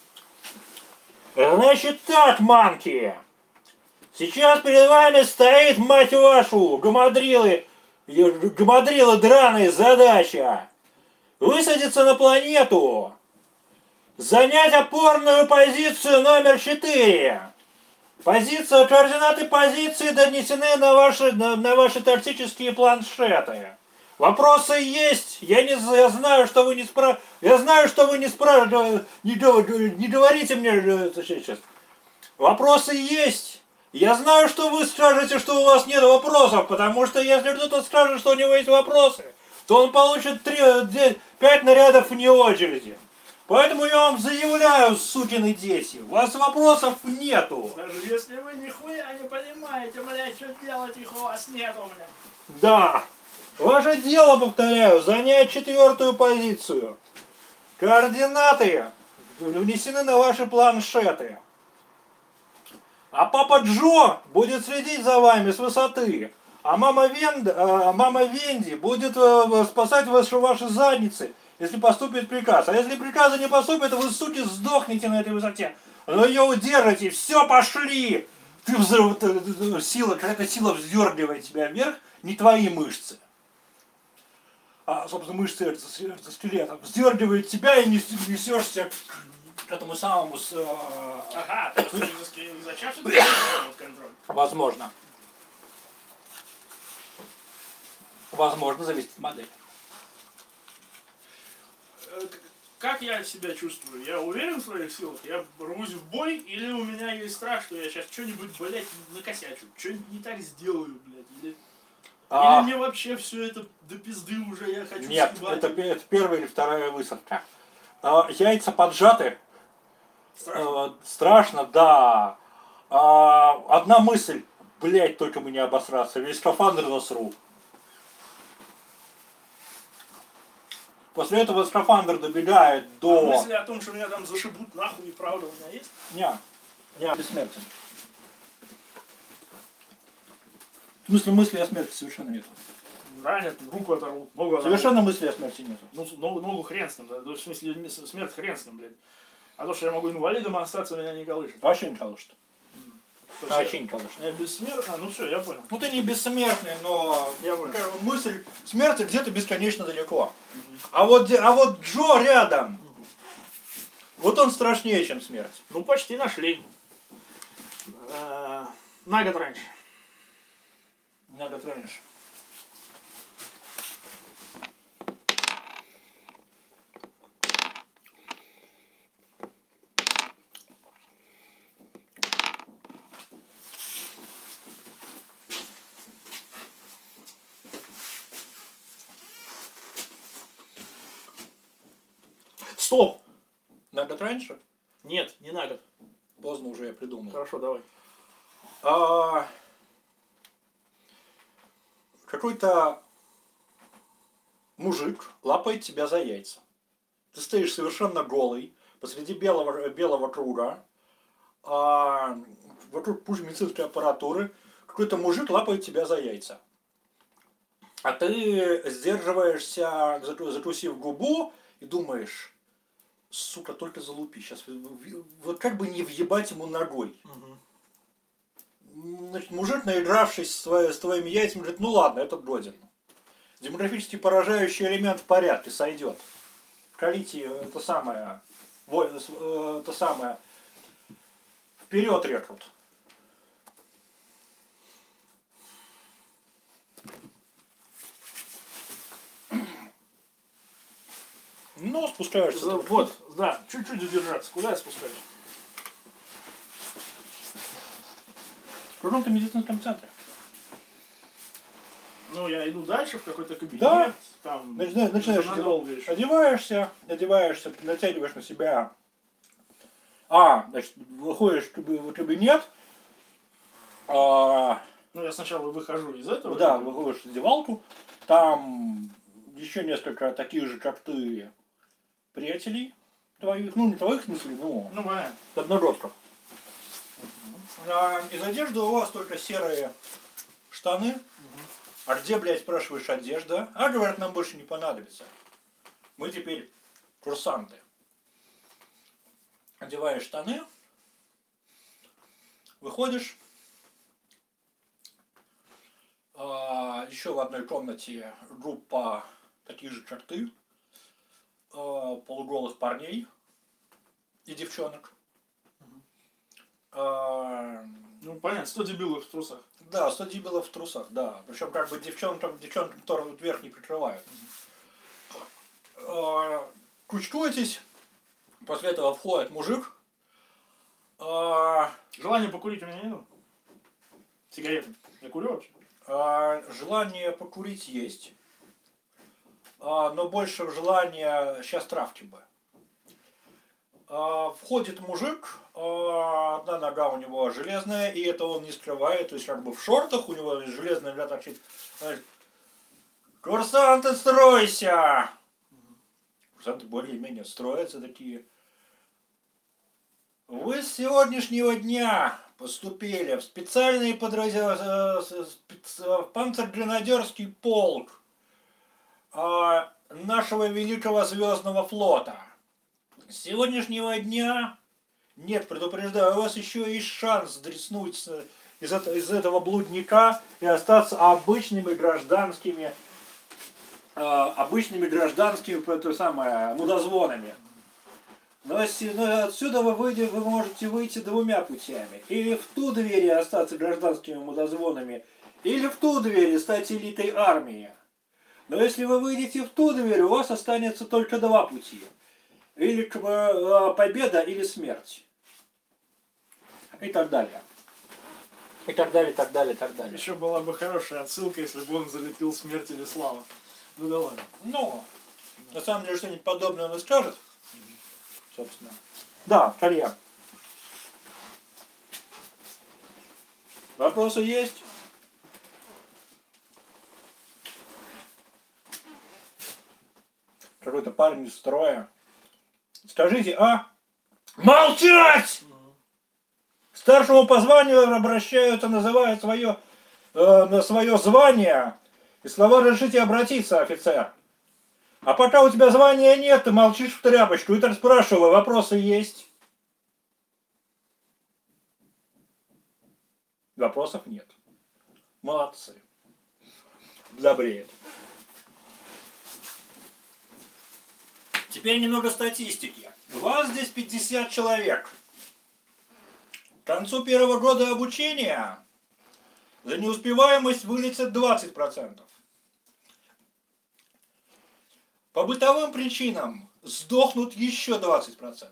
Значит так, манки. Сейчас перед вами стоит, мать вашу, гамадрилы драные, задача. Высадиться на планету. Занять опорную позицию номер 4. Координаты позиции донесены на ваши тактические планшеты. Вопросы есть. Я знаю, что вы не говорите мне сейчас. Вопросы есть. Я знаю, что вы скажете, что у вас нет вопросов, потому что если кто-то скажет, что у него есть вопросы, то он получит 5 нарядов вне очереди. Поэтому я вам заявляю, сукины дети, у вас вопросов нету. Даже если вы нихуя не понимаете, блядь, что делать, их у вас нету, блядь. Да. Ваше дело, повторяю, занять 4-ю позицию. Координаты внесены на ваши планшеты. А папа Джо будет следить за вами с высоты. А мама Венди будет спасать ваши задницы, если поступит приказ. А если приказа не поступит, вы, суки, сдохнете на этой высоте. Но ее удержите. Все, пошли. Какая-то сила вздергивает тебя вверх, не твои мышцы. А, собственно, мышцы это скелета. Вздергивает тебя и несешься к этому самому... Ага, то есть за чашу контроль. Возможно. Возможно, зависит от модели. Как я себя чувствую? Я уверен в своих силах? Я рвусь в бой? Или у меня есть страх, что я сейчас что-нибудь, блядь, накосячу? Что-нибудь не так сделаю, блядь? Или мне вообще все это до пизды уже, я хочу Нет, съебать? это первая или вторая высадка. Яйца поджаты. Страшно, да. Одна мысль. Блять, только бы не обосраться. Весь скафандр насру. После этого скафандр добегает до... А мысли о том, что меня там зашибут нахуй, и правда у меня есть? Не, бессмертен. В смысле, мысли о смерти совершенно нет. Ранят, руку оторвут, ногу оторвут. Совершенно мысли о смерти нет. Ну, ногу хрен с ним, да? В смысле, смерть хрен с ним, блядь. А то, что я могу инвалидом остаться, меня не колышет. Вообще не колышет. Вообще не колышет. Я бессмертный, ну все, я понял. Ну ты не бессмертный, но Я понял. мысль смерти где-то бесконечно далеко. А вот Джо рядом. Вот он страшнее, чем смерть. Ну, почти нашли. На год раньше. Надо раньше. Стоп! На год раньше? Нет, не на год. Поздно уже я придумал. Хорошо, давай. А, какой-то мужик лапает тебя за яйца. Ты стоишь совершенно голый посреди белого круга, вокруг куча медицинской аппаратуры. Какой-то мужик лапает тебя за яйца. А ты сдерживаешься, закусив губу, и думаешь, сука, только залупи. Сейчас вот как бы не въебать ему ногой. Значит, мужик, наигравшись с твоими яйцами, говорит, ну ладно, этот годен. Демографически поражающий элемент в порядке, сойдет. Колите это самое, вперед рекрут. Ну, спускаешься. Вот, да, чуть-чуть задержаться. Куда я спускаюсь? В каком-то медицинском центре. Ну, я иду дальше в какой-то кабинет. Да. Там Начинаешь надолго еще. одеваешься, натягиваешь на себя. Значит, выходишь в кабинет. Ну, я сначала выхожу из этого. Да, выходишь в одевалку. Там еще несколько таких же, как ты, приятелей твоих. Ну, не твоих, в смысле, но Ну, понятно. одногодков. Из одежды у вас только серые штаны. А где, блядь, спрашиваешь, одежда? Говорят, нам больше не понадобится. Мы теперь курсанты. Одеваешь штаны, выходишь. Еще в одной комнате группа таких же, как ты, полуголых парней и девчонок. Ну, понятно, 100 дебилов в трусах. Да, 100 дебилов в трусах, да. Причем как бы девчонкам, которые вот верх не прикрывают. Кучкуетесь, после этого входит мужик. Желание покурить у меня нету? Сигареты. Я курю вообще? Желание покурить есть. Но больше желание сейчас травки бы. Входит мужик, одна нога у него железная, и это он не скрывает, то есть как бы в шортах у него железная нога торчит. Курсанты, стройся! Курсанты более-менее строятся такие. Вы с сегодняшнего дня поступили в специальный в панцергренадерский полк нашего великого звездного флота. С сегодняшнего дня, нет, предупреждаю, у вас еще есть шанс дреснуть из этого блудника и остаться обычными гражданскими, мудозвонами. Но отсюда вы можете выйти двумя путями. Или в ту дверь и остаться гражданскими мудозвонами, или в ту дверь и стать элитой армии. Но если вы выйдете в ту дверь, у вас останется только два пути. Или победа, или смерть. И так далее. И так далее, так далее, так далее. Еще была бы хорошая отсылка, если бы он залепил смерть или слава. Ну да ладно. Ну, на самом деле, что-нибудь подобное он и скажет. Собственно. Да, карьер. Вопросы есть? Какой-то парень из строя. Скажите, молчать! К старшему по званию обращаются, называют свое звание. И слова «разрешите обратиться, офицер». А пока у тебя звания нет, ты молчишь в тряпочку. И так спрашиваю, вопросы есть? Вопросов нет. Молодцы. Добреет. Теперь немного статистики. У вас здесь 50 человек. К концу первого года обучения за неуспеваемость вылетит 20%. По бытовым причинам сдохнут еще 20%.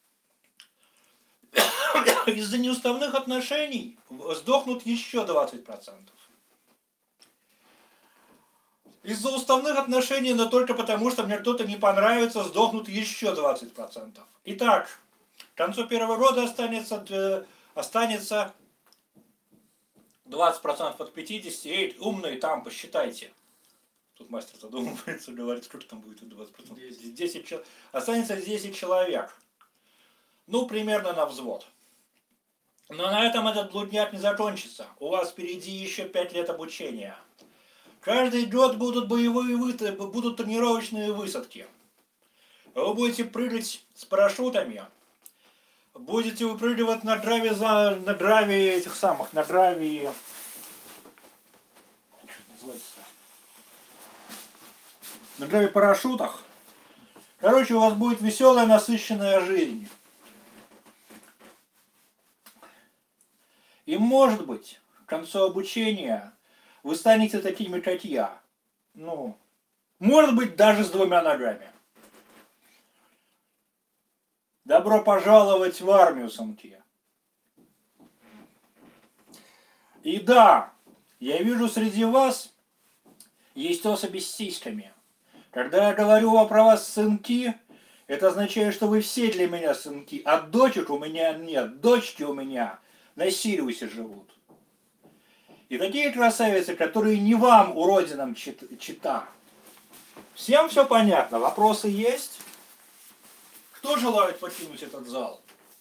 Из-за неуставных отношений сдохнут еще 20%. Из-за уставных отношений, но только потому, что мне кто-то не понравится, сдохнут еще 20%. Итак, к концу первого года останется 20% от 50. Эй, умные там, посчитайте. Тут мастер задумывается, говорит, сколько там будет 20%. 10 останется 10 человек. Ну, примерно на взвод. Но на этом этот блудняк не закончится. У вас впереди еще 5 лет обучения. Каждый год будут будут тренировочные высадки. Вы будете прыгать с парашютами. Будете выпрыгивать на гравии этих самых, на гравии... На гравии парашютах. Короче, у вас будет веселая, насыщенная жизнь. И может быть, к концу обучения вы станете такими, как я. Ну, может быть, даже с 2 ногами. Добро пожаловать в армию, сынки. И да, я вижу среди вас есть особи с сиськами. Когда я говорю про вас сынки, это означает, что вы все для меня сынки, а дочек у меня нет. Дочки у меня на Сириусе живут. И такие красавицы, которые не вам, уродинам, чита. Всем все понятно? Вопросы есть? Кто желает покинуть этот зал?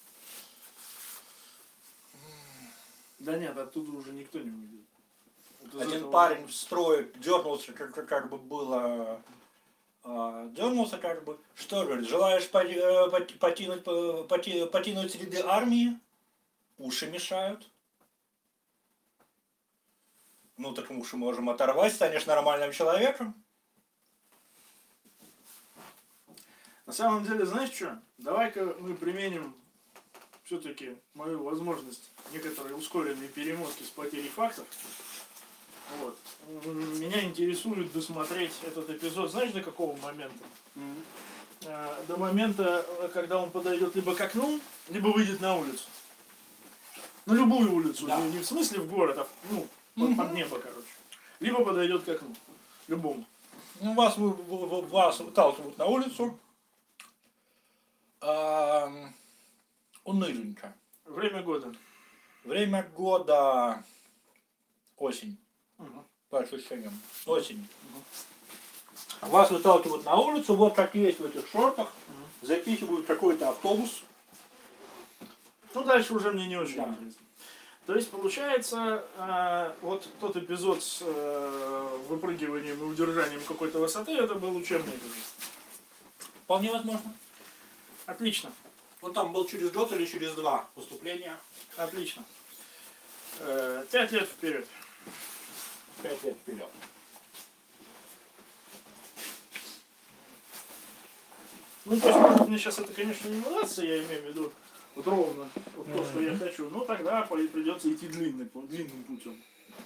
Да нет, оттуда уже никто не уйдет. Вот Один парень в строе дернулся, как бы было... Дернулся как бы. Что, говорит, желаешь покинуть ряды армии? Уши мешают. Ну так уши можем оторвать, станешь нормальным человеком. На самом деле, знаешь что? Давай-ка мы применим все-таки мою возможность некоторые ускоренные перемотки с потерей фактов. Вот. Меня интересует досмотреть этот эпизод, знаешь, до какого момента? До момента, когда он подойдет либо к окну, либо выйдет на улицу. На любую улицу, Да. не в смысле в город, а под небо, короче. Либо подойдет к окну. Любому. Ну, вас выталкивают на улицу. Уныленько. Время года. Время года осень. Угу. По ощущениям. Осень. Вас выталкивают на улицу, вот как есть в этих шортах, запихивают какой-то автобус. Ну, дальше уже мне не очень Да. интересно. То есть, получается, вот тот эпизод с выпрыгиванием и удержанием какой-то высоты, это был учебный эпизод. Вполне возможно. Отлично. Вот там был через год или через 2 выступления. Отлично. 5 лет вперед. 5 лет вперед. Ну, то есть, может, мне сейчас это, конечно, не удастся, я имею в виду вот ровно вот то, что я хочу. Но тогда придется идти длинным путем.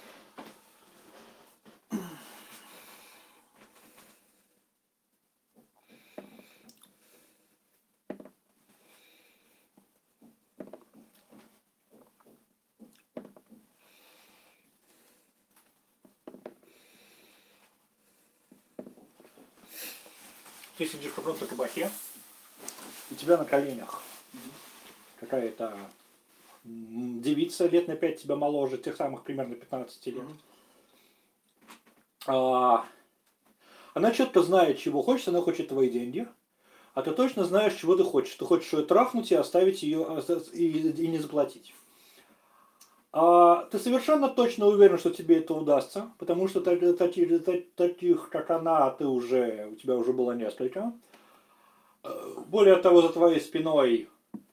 Ты сидишь в каком-то кабаке, у тебя на коленях какая-то девица лет на 5 тебя моложе, тех самых примерно 15 лет. Она четко знает, чего хочет, она хочет твои деньги, а ты точно знаешь, чего ты хочешь. Ты хочешь ее трахнуть и оставить ее и не заплатить. Ты совершенно точно уверен, что тебе это удастся, потому что таких, как она, у тебя уже было несколько. Более того, за твоей спиной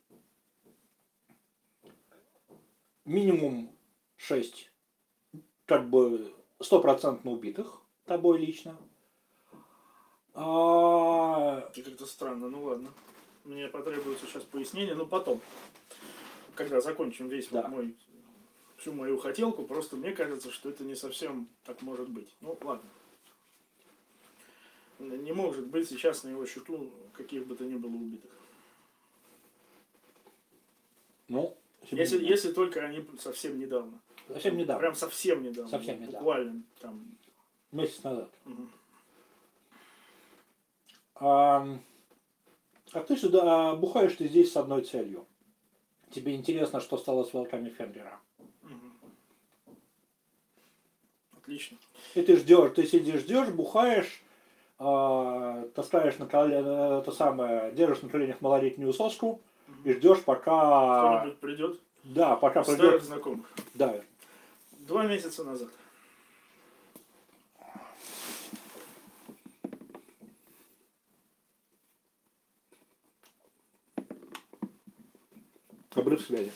минимум 6 как бы 100% убитых тобой лично. Это как-то странно, ну ладно. Мне потребуется сейчас пояснение, но потом. Когда закончим весь Да. всю мою хотелку, просто мне кажется, что это не совсем так может быть. Ну ладно. Не может быть сейчас на его счету каких бы то ни было убитых. Ну, Если только они совсем недавно. совсем недавно. Прям совсем недавно. Совсем недавно. Буквально там Месяц назад. Мгм. А ты сюда бухаешь ты здесь с одной целью. Тебе интересно, что стало с волками Фенрира. Мгм. Отлично. И ты ждешь, ты сидишь, ждешь, бухаешь, таскаешь на это самое, держишь на коленях малолетнюю соску и ждешь, пока, Кто-нибудь придет да, пока из старых придет, знакомых. да. 2 месяца назад. Обрыв связи.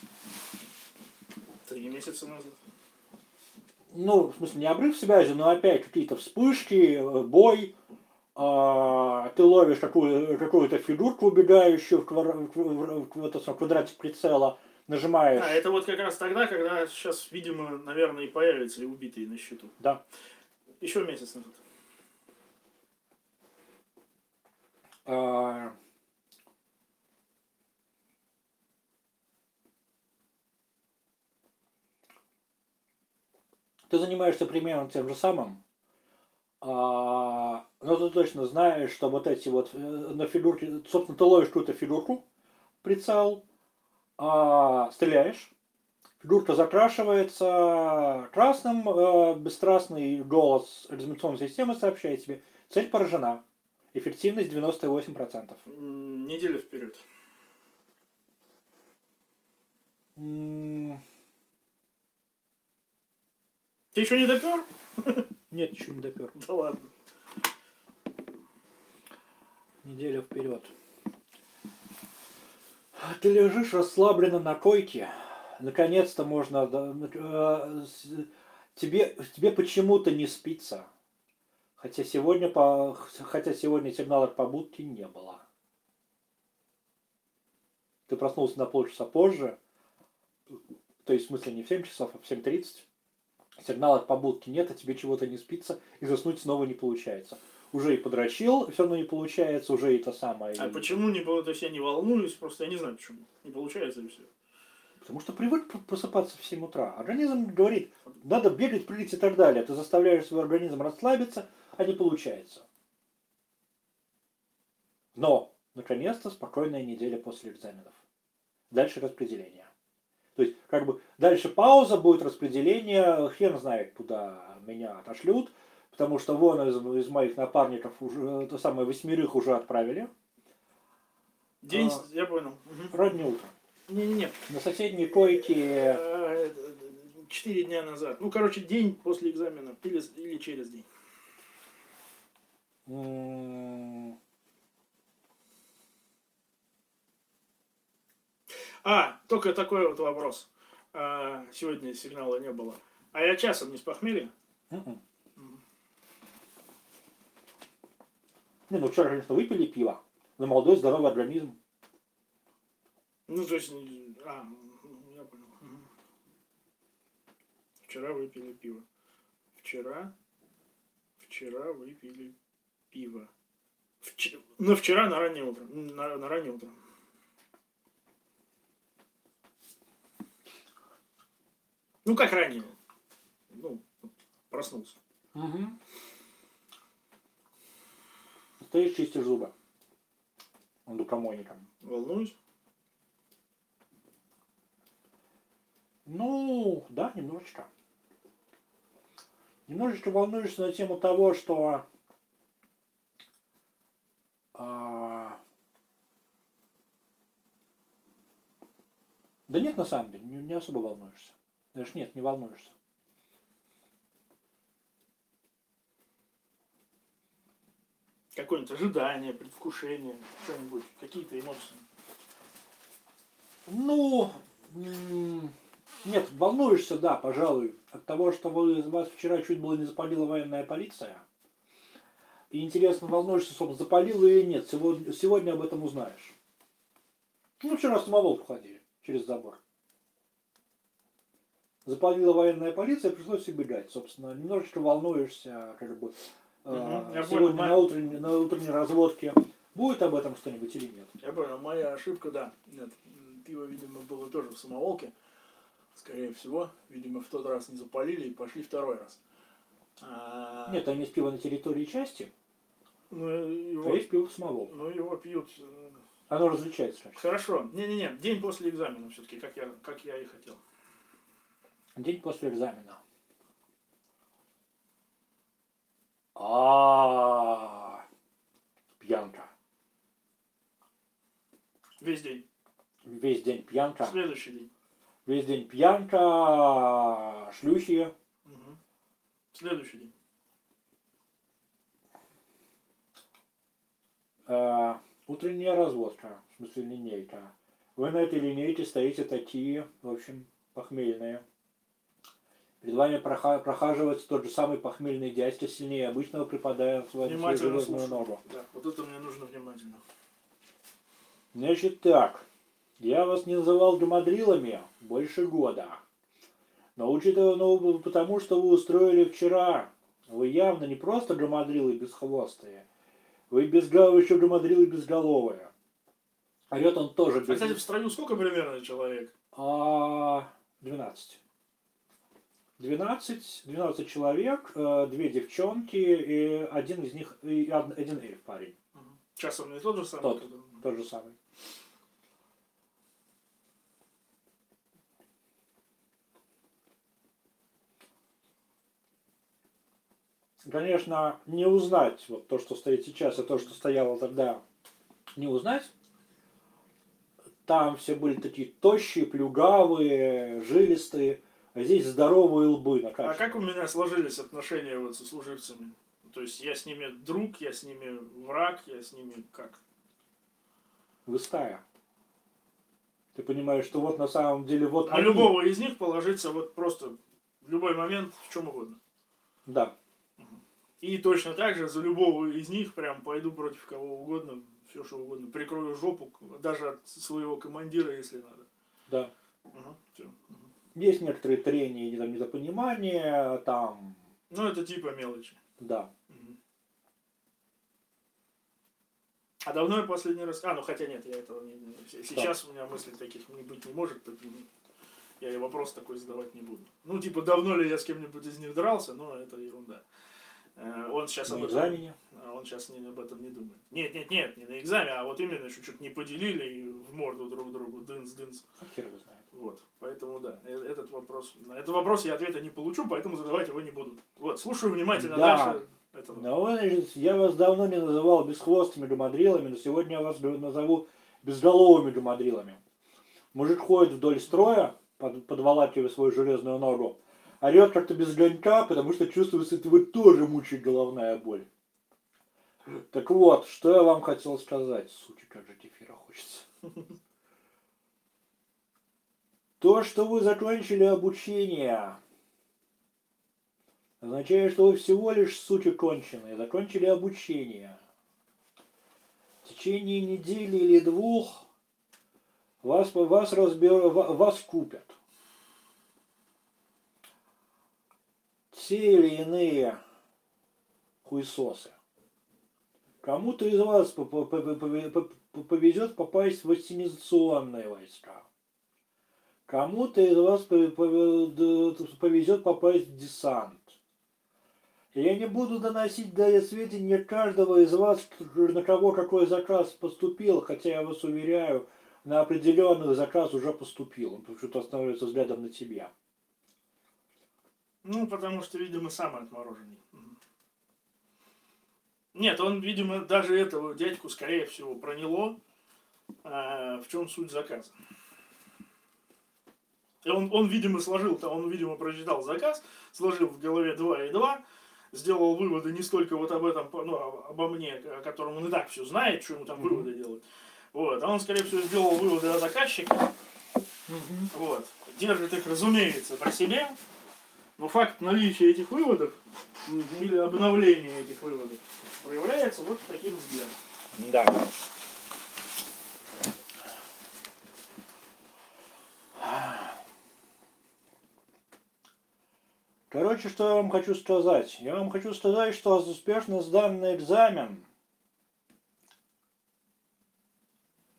3 месяца назад. Ну, в смысле, не обрыв связи, но опять какие-то вспышки, бой, ты ловишь какую-то фигурку убегающую в этот сам квадратик прицела, нажимаешь, Это вот как раз тогда, когда сейчас, видимо, наверное, и появятся и убитые на счету. да. Еще месяц назад. А, Ты занимаешься примерно тем же самым, но ты точно знаешь, что вот эти вот на фигурке, собственно, ты ловишь какую-то фигурку, прицел, стреляешь, фигурка закрашивается красным, бесстрастный голос экзаменационной системы сообщает тебе, цель поражена, эффективность 98%. Неделю вперед. М, Ты еще не допер? Нет, еще не допер. Да ладно. Неделю вперед. Ты лежишь расслабленно на койке. Наконец-то можно... Тебе почему-то не спится. Хотя сегодня сигнала к побудке не было. Ты проснулся на полчаса позже. То есть, в смысле, не в 7 часов, а в 7:30. Сигнала к побудке нет, а тебе чего-то не спится, и заснуть снова не получается. Уже и подрочил, все равно не получается, уже и то самое. А почему не было? То есть я не волнуюсь, просто я не знаю почему. Не получается и все. Потому что привык просыпаться в 7 утра. Организм говорит, надо бегать, прыгать и так далее. Ты заставляешь свой организм расслабиться, а не получается. Но, наконец-то, спокойная неделя после экзаменов. Дальше распределение. То есть, как бы, дальше пауза, будет распределение, хрен знает, куда меня отошлют, потому что вон из моих напарников уже, то самое, 8 уже отправили. День, я понял. Раннее утро. Не-не-не. На соседней койке 4 дня назад. Ну, короче, день после экзамена. Или через день. Только такой вот вопрос. Сегодня сигнала не было. А я часом не с похмелья? Не, ну вчера, конечно, выпили пиво. На молодой, здоровый организм. Ну, то есть, я понял. Вчера выпили пиво. Вчера выпили пиво. Вчера на раннее утро. На раннее утро. Ну, как ранее. Ну, проснулся. Угу. Стоишь, чистишь зубы. Рукомойником. Волнуюсь. Ну, да, немножечко. Немножечко волнуешься на тему того, что да нет, на самом деле, не особо волнуешься. Даже нет, не волнуешься. Какое-нибудь ожидание, предвкушение, что-нибудь, какие-то эмоции. Ну, нет, волнуешься, да, пожалуй, от того, что вас вчера чуть было не запалила военная полиция. И интересно, волнуешься, собственно, запалила или нет. Сегодня об этом узнаешь. Ну, вчера самоволку ходили через забор. Запалила военная полиция, пришлось убегать. Собственно, немножечко волнуешься, как бы, сегодня на утренней разводке. Будет об этом что-нибудь или нет? Я понял, моя ошибка, да. Нет, пиво, видимо, было тоже в самоволке. Скорее всего, видимо, в тот раз не запалили и пошли второй раз. Нет, там есть пиво на территории части, Ну, а его, есть пиво самого. ну, его пьют. Оно различается, значит. Хорошо. Не-не-не, день после экзамена все-таки, как я и хотел. День после экзамена. А, пьянка. Весь день. Весь день пьянка. Следующий день. Весь день пьянка, шлюхи. Угу. Следующий день. Утренняя разводка, в смысле линейка. Вы на этой линейке стоите такие, в общем, похмельные. Перед вами прохаживается тот же самый похмельный дядька, сильнее обычного, припадая в свою Внимательно железную слушаю. ногу. Да, вот это мне нужно внимательно. Значит так, я вас не называл гамадрилами больше года. Но учитывая, потому что вы устроили вчера, вы явно не просто гамадрилы бесхвостые, вы еще гамадрилы безголовые. Орет он тоже А, без... кстати, в строю сколько примерно человек? 12. 12 человек, 2 девчонки, и один из них, и один эльф парень. Угу. Часом не тот же самый? Тот. который- Тот же самый. Конечно, не узнать вот то, что стоит сейчас, и то, что стояло тогда, не узнать. Там все были такие тощие, плюгавые, жилистые, а здесь здоровые лбы А накачанные. как у меня сложились отношения вот со служивцами? То есть я с ними друг, я с ними враг, я с ними как? Вы стая. Ты понимаешь, что вот на самом деле вот На они... любого из них положиться вот просто в любой момент в чем угодно. Да. И точно так же за любого из них прям пойду против кого угодно, все что угодно. Прикрою жопу, даже от своего командира, если надо. Да. Угу, всё. Есть некоторые трения, там, недопонимания, там... Ну это типа мелочи. Да. Мгм. А давно я последний раз... А, ну хотя нет, я этого не... Сейчас у меня мыслей таких не быть не может, поэтому я и вопрос такой задавать не буду. Ну, типа, давно ли я с кем-нибудь из них дрался, но это ерунда. Он сейчас На об этом... экзамене. Он сейчас об этом не думает. Нет, не на экзамене, а вот именно еще что-то не поделили и в морду друг другу, дынс-дынс. А хер его знает. Вот, поэтому да, этот вопрос... На этот вопрос я ответа не получу, поэтому задавать его не буду. Вот, слушаю внимательно Да. дальше этого. Ну, значит, я вас давно не называл бесхвостыми гамадрилами, но сегодня я вас назову безголовыми гамадрилами. Мужик ходит вдоль строя, подволакивая свою железную ногу, орет как-то без гонька, потому что чувствуется, что его тоже мучает головная боль. Так вот, что я вам хотел сказать, суки, как же кефира хочется. То, что вы закончили обучение, означает, что вы всего лишь, суки, конченые, закончили обучение. В течение недели или 2 вас купят. Те или иные хуесосы. Кому-то из вас повезет попасть в ассимиляционные войска. Кому-то из вас повезет попасть в десант. И я не буду доносить до сведения каждого из вас, на кого какой заказ поступил, хотя я вас уверяю, на определенный заказ уже поступил. Он почему-то останавливается взглядом на тебя. Ну, потому что, видимо, самый отмороженный. Нет, он, видимо, даже этого дядьку, скорее всего, проняло. В чем суть заказа? И он, видимо, видимо, прочитал заказ, сложил в голове 2 и 2, сделал выводы не столько вот об этом, ну, обо мне, о котором он и так все знает, что ему там выводы делать. Вот. А он, скорее всего, сделал выводы о заказчике. Вот. Держит их, разумеется, при себе. Но факт наличия этих выводов или обновления этих выводов проявляется вот таким взглядом. Да. Короче, что я вам хочу сказать? Я вам хочу сказать, что успешно сданный экзамен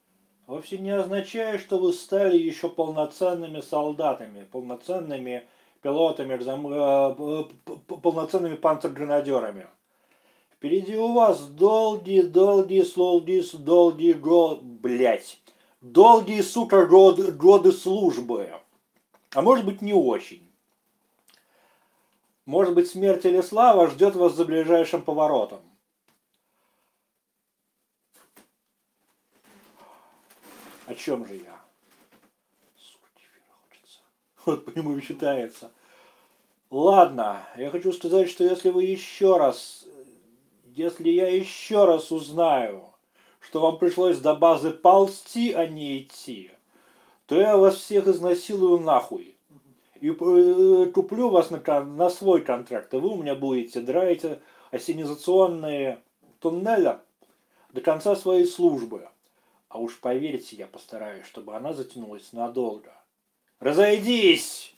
вовсе не означает, что вы стали еще полноценными солдатами, полноценными пилотами, полноценными панцергренадерами. Впереди у вас долгие, сука, годы службы. А может быть, не очень. Может быть, смерть или слава ждет вас за ближайшим поворотом. О чем же я? Сука, кефира хочется. Вот по нему и считается. Ладно, я хочу сказать, что если я еще раз узнаю, что вам пришлось до базы ползти, а не идти, то я вас всех изнасилую нахуй. И куплю вас на свой контракт, и вы у меня будете драить ассенизационные туннели до конца своей службы. А уж поверьте, я постараюсь, чтобы она затянулась надолго. Разойдись!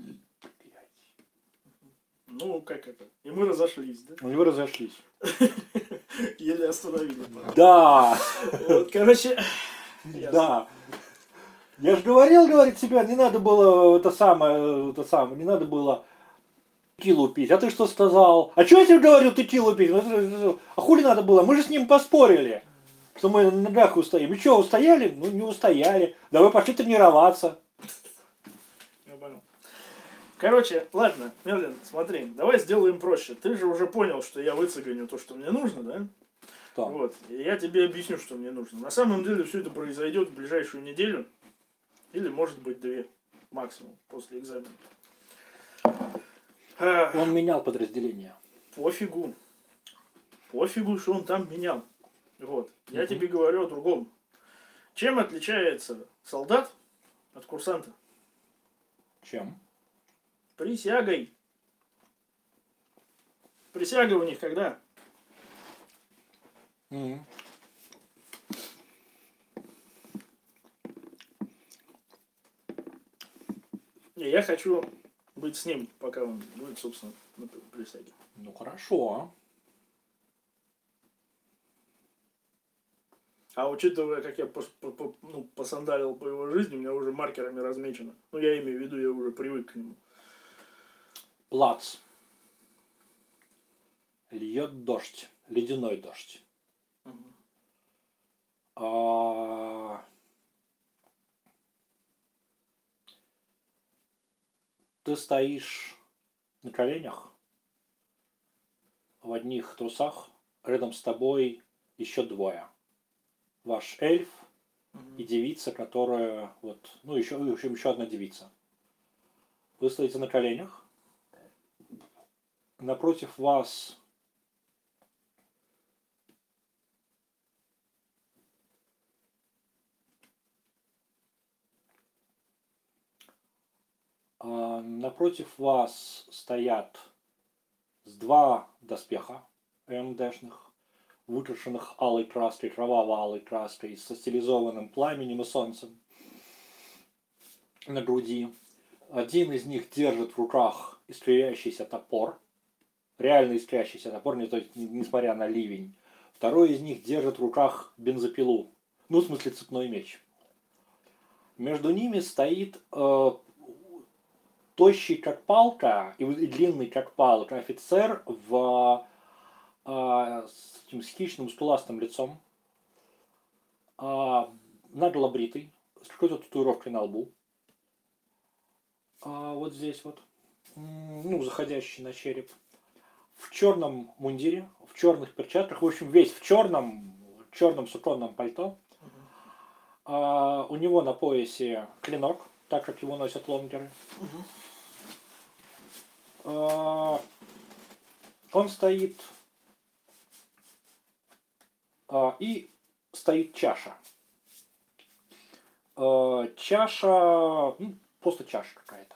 Ну, как это? И мы разошлись, да? Вы разошлись. Еле остановили. Да! Вот, короче... Да. Я же говорит тебе, не надо было не надо было текилу пить. А ты что сказал? А что я тебе говорил текилу пить? А хули надо было? Мы же с ним поспорили, что мы на ногах устоим. И что, устояли? Ну, не устояли. Давай пошли тренироваться. Я понял. Короче, ладно, Мерлин, смотри, давай сделаем проще. Ты же уже понял, что я выцегоню то, что мне нужно, да? Что? Вот. И я тебе объясню, что мне нужно. На самом деле все это произойдет в ближайшую неделю. Или, может быть, 2 максимум после экзамена. Он менял подразделение. Пофигу. Пофигу, что он там менял. Вот. Я тебе говорю о другом. Чем отличается солдат от курсанта? Чем? Присягой. Присяга у них когда? Не, я хочу быть с ним, пока он будет, собственно, на присяге. Ну хорошо. А учитывая, как я посандалил по его жизни, у меня уже маркерами размечено. Ну, я имею в виду, я уже привык к нему. Плац. Льет дождь. Ледяной дождь. Ты стоишь на коленях в одних трусах, рядом с тобой еще 2. Ваш эльф и девица, которая еще одна девица. Вы стоите на коленях. Напротив вас стоят 2 доспеха МДшных, выкрашенных алой краской, кроваво-алой краской, со стилизованным пламенем и солнцем на груди. Один из них держит в руках искрящийся топор. Реально искрящийся топор, несмотря на ливень. Второй из них держит в руках бензопилу. Ну, в смысле, цепной меч. Между ними стоит тощий как палка и длинный как палка офицер с этим хищным скуластым лицом, нагло бритый, с какой-то татуировкой на лбу. Вот здесь вот. Заходящий на череп. В черном мундире, в черных перчатках, в общем, весь в черном суконном пальто. У него на поясе клинок, так как его носят лонгеры. Он стоит, и стоит чаша. Чаша, просто чаша какая-то.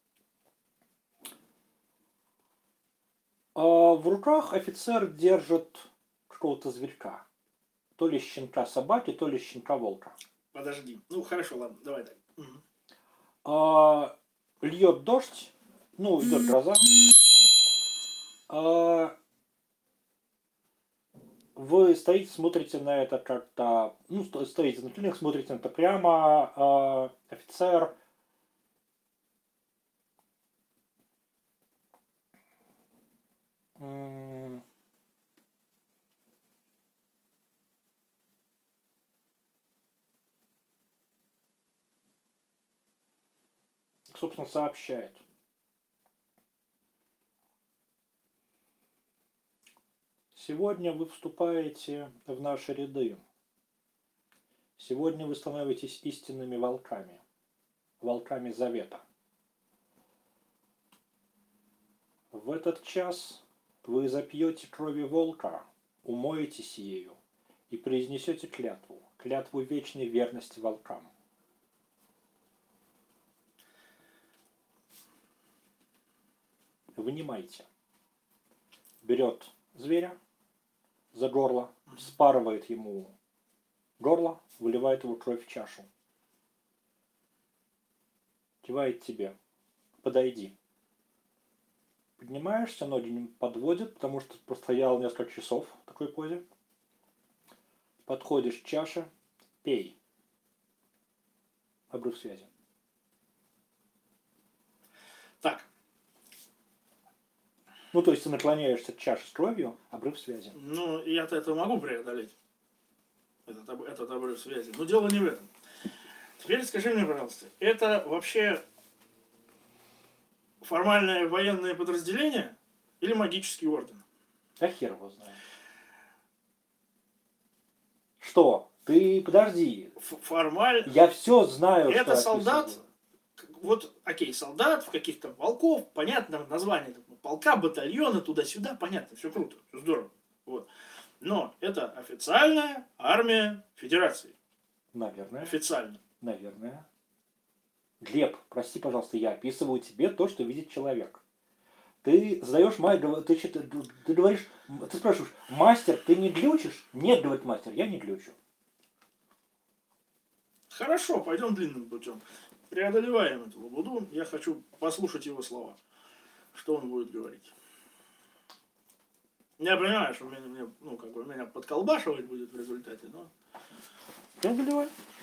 В руках офицер держит какого-то зверька. То ли щенка собаки, то ли щенка волка. Подожди. Ну, хорошо, ладно, давай так. Льет дождь, идет гроза. Вы стоите, смотрите на это как-то, стоите на коленях, смотрите на это прямо. Офицер, М, Собственно, сообщает. Сегодня вы вступаете в наши ряды. Сегодня вы становитесь истинными волками. Волками Завета. В этот час вы запьете крови волка, умоетесь ею и произнесете клятву, клятву вечной верности волкам. Внимайте. Берет зверя за горло, спарывает ему горло, выливает его кровь в чашу. Кивает тебе. Подойди. Поднимаешься, ноги не подводят, потому что простоял несколько часов в такой позе. Подходишь к чаше, пей. Обрыв связи. Так, Ну, то есть ты наклоняешься к чаше с кровью, обрыв связи. ну, я-то это могу преодолеть. Этот обрыв связи. Но дело не в этом. Теперь скажи мне, пожалуйста, это вообще формальное военное подразделение или магический орден? Да хер его знает. Что? Ты подожди. Формально. Я все знаю, Это что солдат, описано. вот, окей, солдат в каких-то волков, понятно, название полка, батальона, туда-сюда, понятно, все круто, все здорово. Вот. Но это официальная армия Федерации. Наверное. Официально. Наверное. Глеб, прости, пожалуйста, я описываю тебе то, что видит человек. Ты задаешь ты говоришь, ты спрашиваешь, мастер, ты не глючишь? Нет, говорит мастер, я не глючу. Хорошо, пойдем длинным путем. Преодолеваем эту лабуду. Я хочу послушать его слова. Что он будет говорить. Я понимаю, что меня подколбашивать будет в результате, но... Преодолевай.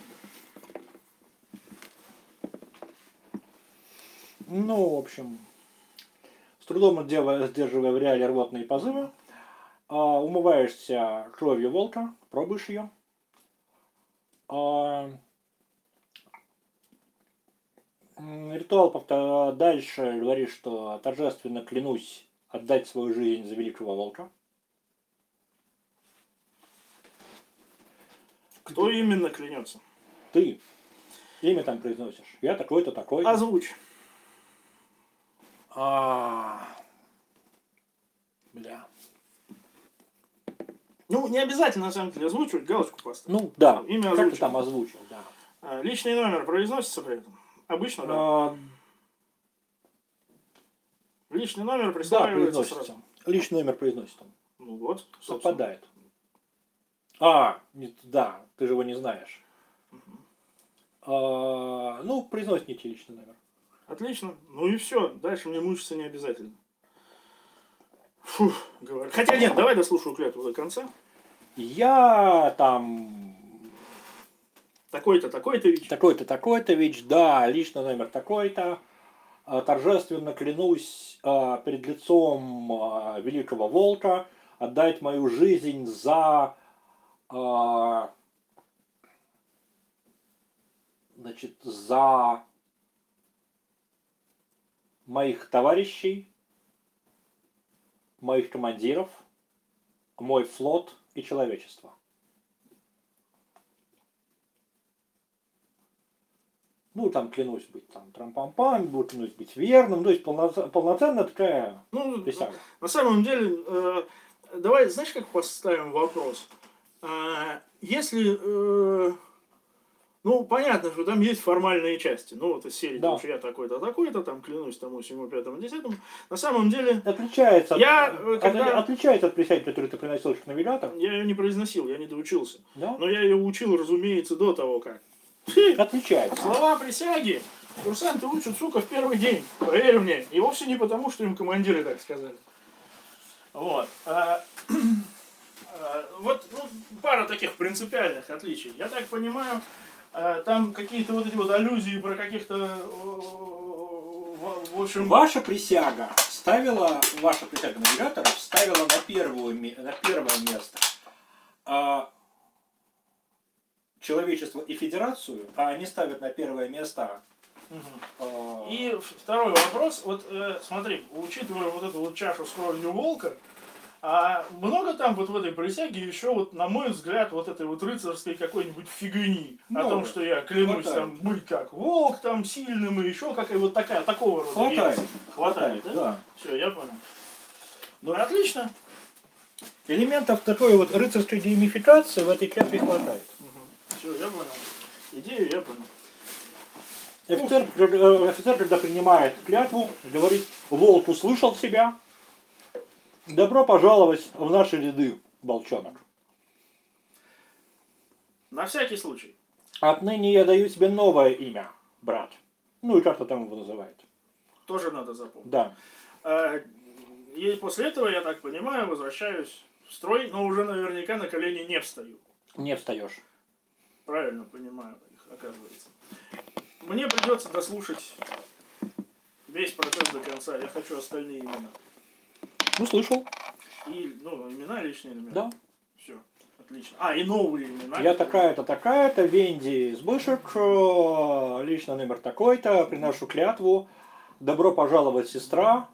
Ну, в общем, с трудом сдерживая в реале рвотные позывы, умываешься кровью волка, пробуешь ее. Ритуал дальше говорит, что торжественно клянусь отдать свою жизнь за великого волка. Кто именно клянется? Ты имя там произносишь. Я такой-то, такой-то. Озвучь. Бля. Ну, не обязательно, на самом деле, озвучивать, галочку поставить. Ну, да. Имя Как ты озвучил. там озвучил, да. Личный номер произносится при этом? Обычно, да. Личный номер Да, представляется произносится. сразу. Личный номер произносится. Ну вот, собственно. Совпадает. Да, ты же его не знаешь. Ну, произносит некий личный номер. Отлично. Ну и все. Дальше мне мучиться не обязательно. Фух, говорю. Хотя нет, давай дослушаю клятву до конца. Я там... Такой-то, такой-то ВИЧ. Такой-то, такой-то ВИЧ, да, личный номер такой-то. Торжественно клянусь перед лицом великого волка отдать мою жизнь за... за моих товарищей, моих командиров, мой флот и человечество. Ну, там клянусь быть там трампампам, клянусь быть верным, то есть полноценная такая присяга. На самом деле, давай, знаешь, как поставим вопрос? Если, понятно, что там есть формальные части, вот из серии, Да. потому что я такой-то, такой-то, там клянусь тому, всему, пятому, десятому. На самом деле, Отличается, отличается от присяги, которую ты приносил как навигатор. я ее не произносил, я не доучился. Да? Но я ее учил, разумеется, до того, как. Отличается. Слова присяги курсанты учат, сука, в первый день. Поверь мне. И вовсе не потому, что им командиры так сказали. Вот. Пара таких принципиальных отличий. Я так понимаю, там какие-то вот эти вот аллюзии про каких-то в общем, Ваша присяга навигаторов ставила на первое место человечество и федерацию, а они ставят на первое место. и второй вопрос, вот смотри, учитывая вот эту вот чашу с кровью волка, а много там вот в этой присяге еще вот, на мой взгляд, вот этой вот рыцарской какой-нибудь фигни о Много. том, что я клянусь Хватает. там быть как волк там сильным и еще какая вот такого рода. Хватает. ересь. Хватает, да? Да. Все, я понял. Ну и отлично. Элементов такой вот рыцарской геймификации в этой чаше хватает. Все, я понял. Идею я понял. Офицер, когда принимает клятву, говорит: волк услышал себя. Добро пожаловать в наши ряды, волчонок. На всякий случай. Отныне я даю тебе новое имя, брат. Ну и как-то там его называют. Тоже надо запомнить. Да. И после этого, я так понимаю, возвращаюсь в строй, но уже наверняка на колени не встаю. Не встаешь. Правильно понимаю, оказывается. Мне придется дослушать весь процесс до конца. Я хочу остальные имена. Ну, слышал. И, ну, имена личные номера. Да. Все, отлично. А, и новые имена. Я такая-то, Венди Збышек, лично номер такой-то, приношу клятву, добро пожаловать, сестра,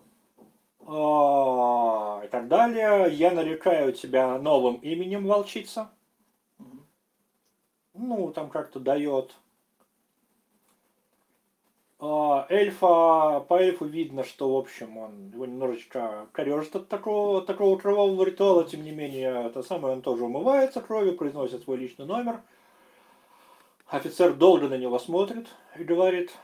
и так далее. Я нарекаю тебя новым именем, волчица. Ну, там как-то дает. По эльфу видно, что, в общем, он его немножечко корежит от такого кровавого ритуала, тем не менее, это самое, он тоже умывается кровью, произносит свой личный номер. Офицер долго на него смотрит и говорит: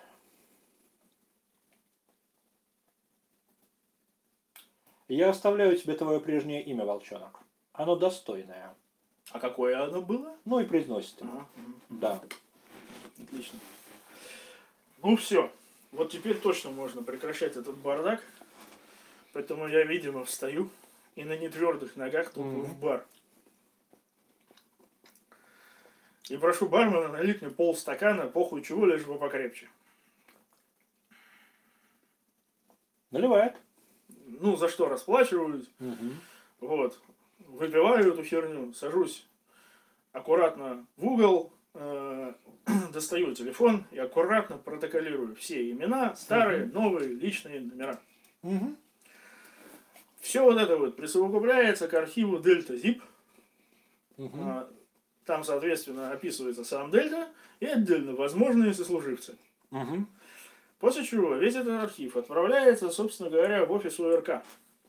я оставляю тебе твое прежнее имя, волчонок. Оно достойное. А какое оно было? Ну и произносит его. Да. Отлично. Ну все. Вот теперь точно можно прекращать этот бардак. Поэтому я, видимо, встаю и на нетвердых ногах топаю в бар. И прошу бармена налить мне полстакана, похуй чего, лишь бы покрепче. Наливает. Ну, за что расплачиваюсь. Вот. Выпиваю эту херню, сажусь аккуратно в угол, достаю телефон и аккуратно протоколирую все имена, старые, новые, личные номера. Все вот это вот присовокупляется к архиву Delta Zip. Там, соответственно, описывается сам Дельта и отдельно возможные сослуживцы. После чего весь этот архив отправляется, собственно говоря, в офис ОРК.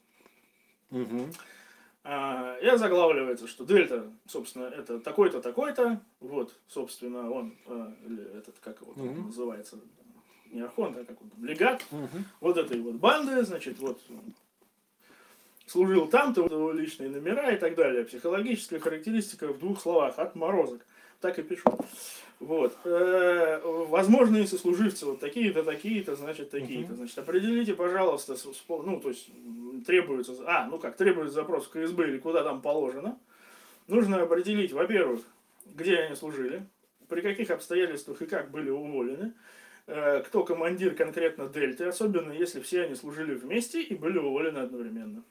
И озаглавливается, что Дельта, собственно, это такой-то, такой-то. Вот, собственно, он, этот, как его там называется, не Архонт, а как он там, легат. Вот этой вот банды, значит, вот служил там-то, вот его личные номера и так далее. Психологическая характеристика в 2 словах: отморозок. Так и пишу. Вот. Возможные сослуживцы вот такие-то, такие-то, значит, такие-то. Значит, определите, пожалуйста, ну, то есть, требуется, требуется запрос в КСБ или куда там положено. Нужно определить, во-первых, где они служили, при каких обстоятельствах и как были уволены, кто командир конкретно Дельты, особенно если все они служили вместе и были уволены одновременно.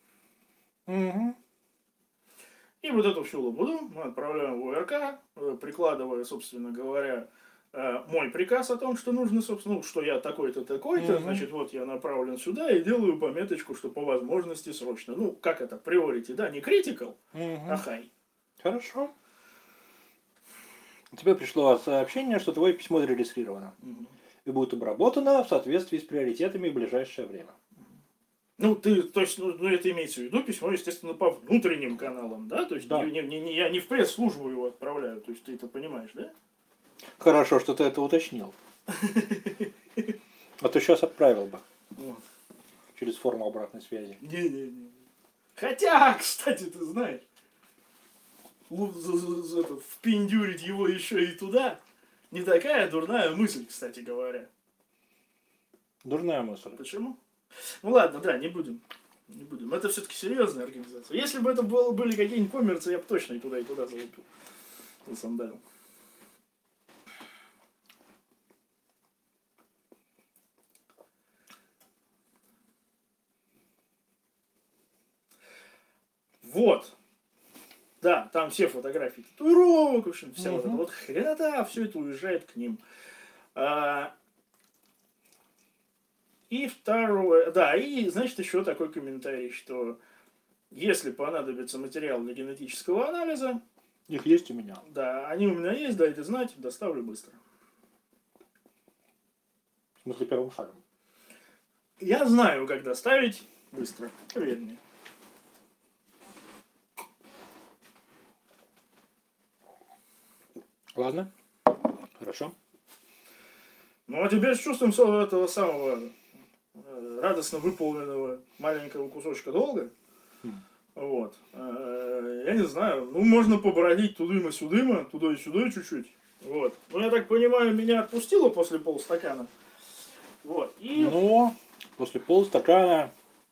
И вот эту всю лабуду мы отправляем в ОРК, прикладывая, собственно говоря, мой приказ о том, что нужно, собственно, ну, что я такой-то, такой-то, значит, вот я направлен сюда и делаю пометочку, что по возможности срочно. Ну, как это, приорити, да, не critical, а high. Хорошо. Тебе пришло сообщение, что твое письмо зарегистрировано и будет обработано в соответствии с приоритетами в ближайшее время. Ну, то есть, это имеется в виду письмо, естественно, по внутренним каналам, да? То есть, да. Я не в пресс-службу его отправляю, то есть, ты это понимаешь, да? Хорошо, что ты это уточнил. А то сейчас отправил бы. Вот. Через форму обратной связи. Не. Хотя, кстати, ты знаешь, впендюрить его еще и туда, не такая дурная мысль, кстати говоря. Дурная мысль. Почему? Ну ладно, да, не будем. Это все-таки серьезная организация. Если бы это были какие-нибудь коммерцы, я бы точно и туда залупил. Засандалил. Вот. Да, там все фотографии татуировок, в общем, вся вот эта Мгм. вот хренота, все это уезжает к ним. А, и второе, да, и, значит, еще такой комментарий, что если понадобится материал для генетического анализа, Их есть у меня. да, они у меня есть, дайте знать, доставлю быстро. В смысле, первым шагом. Я знаю, как доставить быстро, поверь мне. Ладно. Хорошо. Ну, а теперь с чувством этого самого радостно выполненного маленького кусочка долга, Хм. вот, я не знаю, ну, можно побродить тудыма-сюдыма, туда и сюда чуть-чуть, вот. Ну, я так понимаю, меня отпустило после полстакана, вот, и... Но после полстакана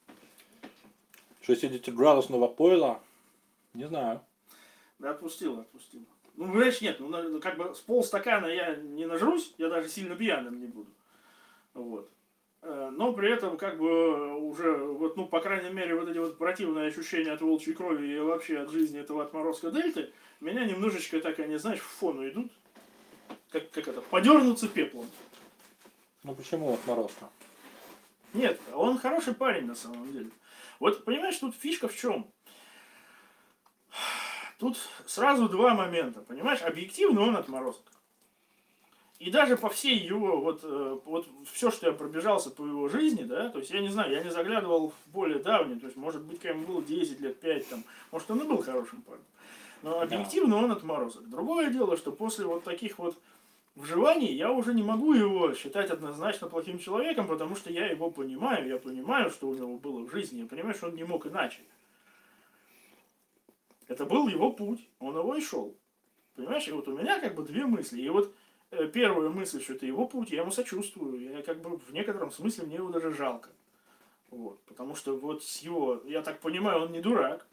60-градусного пойла, не знаю. Да, отпустила. Ну, понимаешь, нет, ну, как бы с полстакана я не нажрусь, я даже сильно пьяным не буду. Вот. Но при этом, как бы, уже, вот, ну, по крайней мере, вот эти вот противные ощущения от волчьей крови и вообще от жизни этого отморозка дельты, меня немножечко, так они, знаешь, в фону идут, как это, подернуться пеплом. Ну почему отморозка? Нет, он хороший парень на самом деле. Вот, понимаешь, тут фишка в чем? Тут сразу два момента, понимаешь? Объективно он отморозок. И даже по всей его, вот все, что я пробежался по его жизни, да, то есть я не знаю, я не заглядывал в более давние, то есть может быть, когда ему было 10 лет, 5 там, может он и был хорошим парнем. Но объективно он отморозок. Другое дело, что после вот таких вот вживаний я уже не могу его считать однозначно плохим человеком, потому что я его понимаю, я понимаю, что у него было в жизни, я понимаю, что он не мог иначе. Это был его путь, он его и шел. Понимаешь, и вот у меня как бы две мысли. И вот первая мысль, что это его путь, я ему сочувствую. Я как бы в некотором смысле мне его даже жалко. Вот, потому что вот с его, я так понимаю, он не дурак.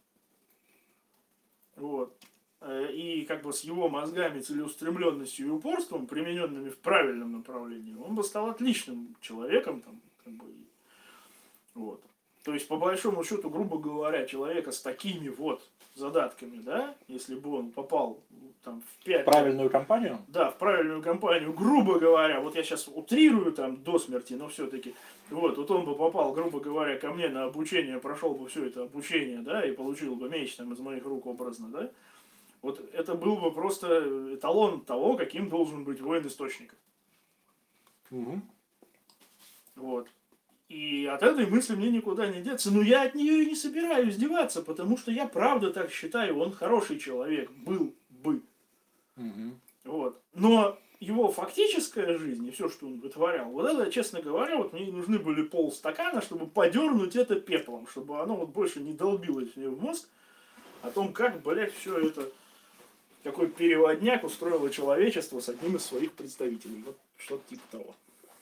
Вот. И как бы с его мозгами, целеустремленностью и упорством, примененными в правильном направлении, он бы стал отличным человеком. Там, как бы, вот. То есть, по большому счету, грубо говоря, человека с такими вот задатками, да, если бы он попал там в 5... Правильную компанию? Да, в правильную компанию, грубо говоря, вот я сейчас утрирую там до смерти, но все-таки, вот он бы попал, грубо говоря, ко мне на обучение, прошел бы все это обучение, да, и получил бы меч там из моих рук образно, да, вот это был бы просто эталон того, каким должен быть воин-источник. Угу. Вот. И от этой мысли мне никуда не деться. Но я от нее и не собираюсь деваться, потому что я правда так считаю, он хороший человек, был бы. Угу. Вот. Но его фактическая жизнь и все, что он вытворял, вот это, честно говоря, вот мне нужны были полстакана, чтобы подернуть это пеплом, чтобы оно вот больше не долбилось мне в мозг о том, как, блядь, все это, какой переводняк устроило человечество с одним из своих представителей. Вот что-то типа того.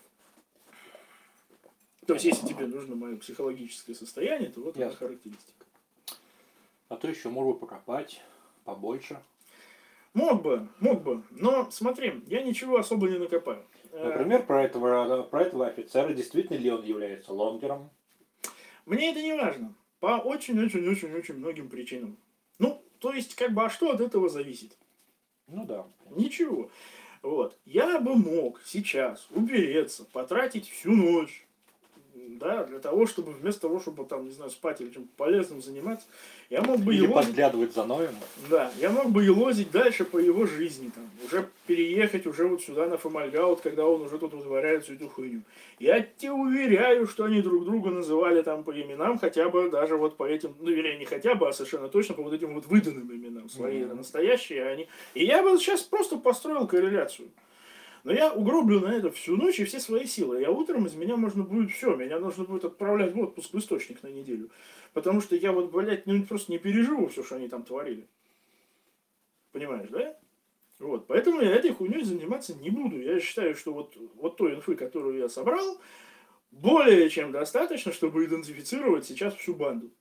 То есть, если тебе нужно мое психологическое состояние, то вот эта характеристика. А то еще мог бы покопать побольше. Мог бы, но смотри, я ничего особо не накопаю. Например, про этого офицера, действительно ли он является лонгером? Мне это не важно. По очень-очень-очень-очень многим причинам. Ну, то есть, как бы, а что от этого зависит? Ну да. Ничего. Вот. Я бы мог сейчас упереться, потратить всю ночь, да, для того, чтобы вместо того, чтобы там, не знаю, спать или чем-то полезным заниматься, я мог бы Или елозить, подглядывать за Ноем. да, я мог бы елозить дальше по его жизни, там, уже переехать уже вот сюда на Фомальгаут, когда он уже тут вытворяет всю эту хуйню. Я тебе уверяю, что они друг друга называли там по именам, хотя бы даже вот по этим, ну, вернее, не хотя бы, а совершенно точно по вот этим вот выданным именам, свои настоящие они. И я бы сейчас просто построил корреляцию. Но я угроблю на это всю ночь и все свои силы. И утром из меня можно будет все. Меня нужно будет отправлять в отпуск в источник на неделю. Потому что я вот, блядь, ну, просто не переживу все, что они там творили. Понимаешь, да? Вот. Поэтому я этой хуйней заниматься не буду. Я считаю, что вот той инфы, которую я собрал, более чем достаточно, чтобы идентифицировать сейчас всю банду.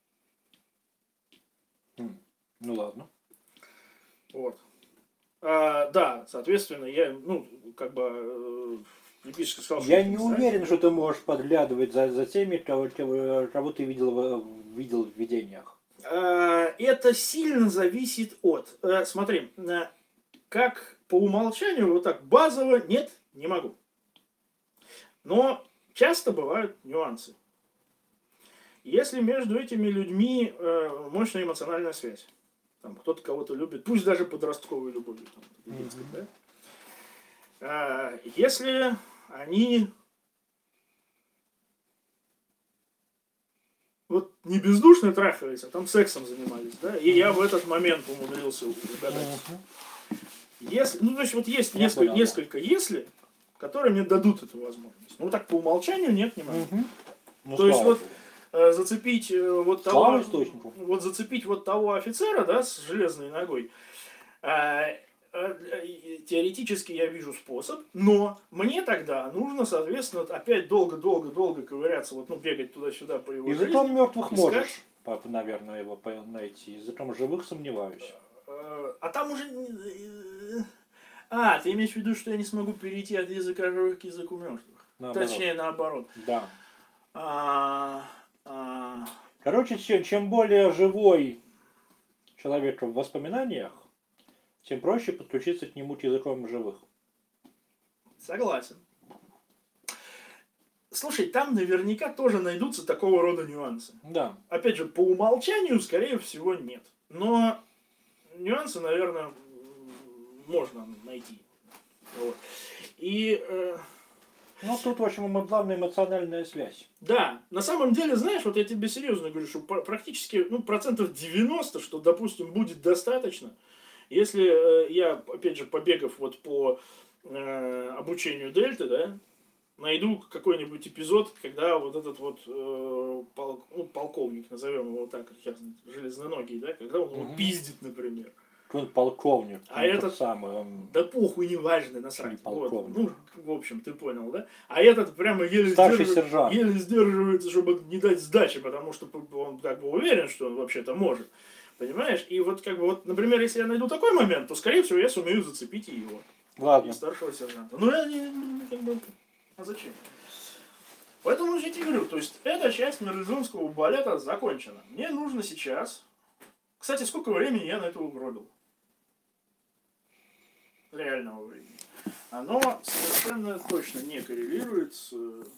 Ну ладно. Вот. Да, соответственно, я, ну, как бы, приписка сказал, что... Я не уверен, что ты можешь подглядывать за теми, кого ты видел в видениях. Это сильно зависит от... Смотри, как по умолчанию, вот так базово, нет, не могу. Но часто бывают нюансы. Если между этими людьми мощная эмоциональная связь, там кто-то кого-то любит, пусть даже подростковой любовью, там, детской, да? Если они вот не бездушно трахались, а там сексом занимались, да, и я в этот момент умудрился угадать. Если, ну, то есть вот есть несколько если, которые мне дадут эту возможность. Ну, так по умолчанию нет, не могу. Ну, То есть слава вот зацепить вот того, Слава источнику. вот зацепить вот того офицера, да, с железной ногой, теоретически я вижу способ, но мне тогда нужно, соответственно, опять долго-долго-долго ковыряться, вот, ну, бегать туда-сюда по его Языком жизни. мертвых искать. можешь, наверное, его найти. Языком живых сомневаюсь. А там уже... ты имеешь в виду, что я не смогу перейти от языка живых к языку мертвых? Наоборот. Точнее, наоборот. Да. А, Короче, чем более живой человек в воспоминаниях, тем проще подключиться к нему языком живых. Согласен. Слушай, там наверняка тоже найдутся такого рода нюансы. Да. Опять же, по умолчанию, скорее всего, нет. Но нюансы, наверное, можно найти. Вот. И... Ну, тут, в общем, главная эмоциональная связь. Да, на самом деле, знаешь, вот я тебе серьезно говорю, что практически, ну, 90%, что, допустим, будет достаточно, если я, опять же, побегав вот по обучению Дельты, да, найду какой-нибудь эпизод, когда вот этот вот полковник, назовем его так, железноногий, да, когда он его пиздит, например. Какой-нибудь полковник. А этот самый, да похуй, неважно, насрать. Вот. полковник. Ну, в общем, ты понял, да? А этот прямо Старший сержант. еле сдерживается, чтобы не дать сдачи, потому что он как бы уверен, что он вообще-то может. Понимаешь? И вот как бы вот, например, если я найду такой момент, то, скорее всего, я сумею зацепить и его. Ладно. И старшего сержанта. Ну, я не как бы... А зачем? Поэтому я тебе говорю, то есть эта часть мерлезонского балета закончена. Мне нужно сейчас... Кстати, сколько времени я на это угробил? Реального времени. Оно совершенно точно не коррелирует с...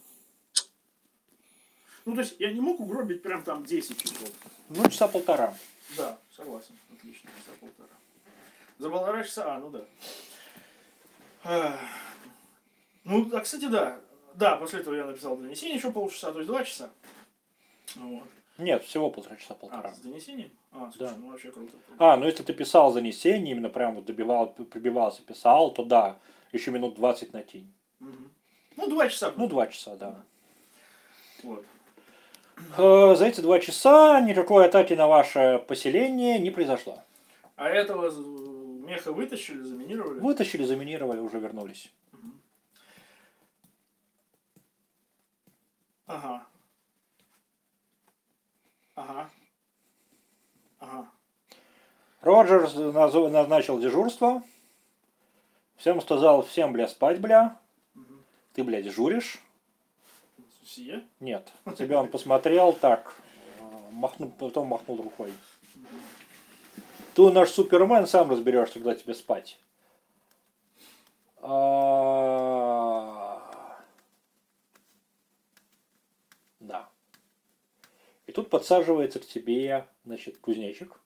Ну, то есть я не мог угробить прям там 10 часов. Ну, часа полтора. Да, согласен. Отлично, часа полтора. За полтора часа, ну да. Ну, а, кстати, да. Да, после этого я написал донесение еще полчаса, то есть 2 часа. Вот. Нет, всего полтора часа, полтора. С донесением? Слушай, Да. ну вообще круто. Ну если ты писал занесение, именно прям вот прибивался, писал, то да, еще минут 20 найти. Угу. Ну, 2 часа. Ну, 2 часа, да. Вот. За эти 2 часа никакой атаки на ваше поселение не произошло. А этого меха вытащили, заминировали? Вытащили, заминировали, уже вернулись. Угу. Ага. Роджерс назначил дежурство. Всем сказал, всем, бля, спать, бля. Угу. Ты, блядь, дежуришь? Сие? Нет. Тебя он посмотрел так, потом махнул рукой. Ты наш Супермен, сам разберешься, когда тебе спать. Да. И тут подсаживается к тебе, значит, кузнечик.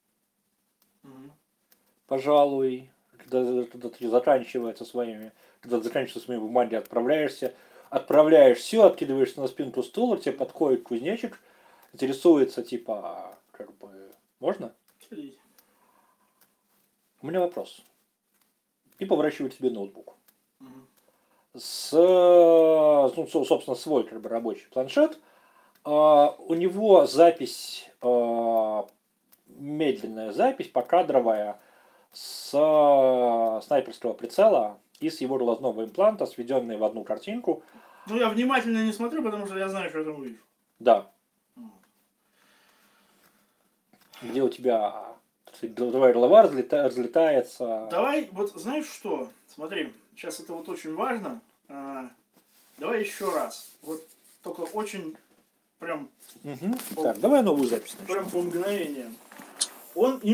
Пожалуй, когда ты заканчиваешь своими бумагами, отправляешь все, откидываешься на спинку стула, тебе подходит кузнечик, интересуется, типа, как бы, можно? У меня вопрос. И поворачивает тебе ноутбук. Собственно, свой как бы рабочий планшет. У него запись, медленная запись, покадровая, с снайперского прицела и с его глазного импланта, сведенные в одну картинку. Ну, я внимательно не смотрю, потому что я знаю, что я там увижу. Да. Где у тебя твоя голова разлетается. Давай, вот знаешь что? Смотри, сейчас это вот очень важно. Давай еще раз. Вот только очень прям Мгм. Так, давай новую запись начнем. прям по мгновениям. Он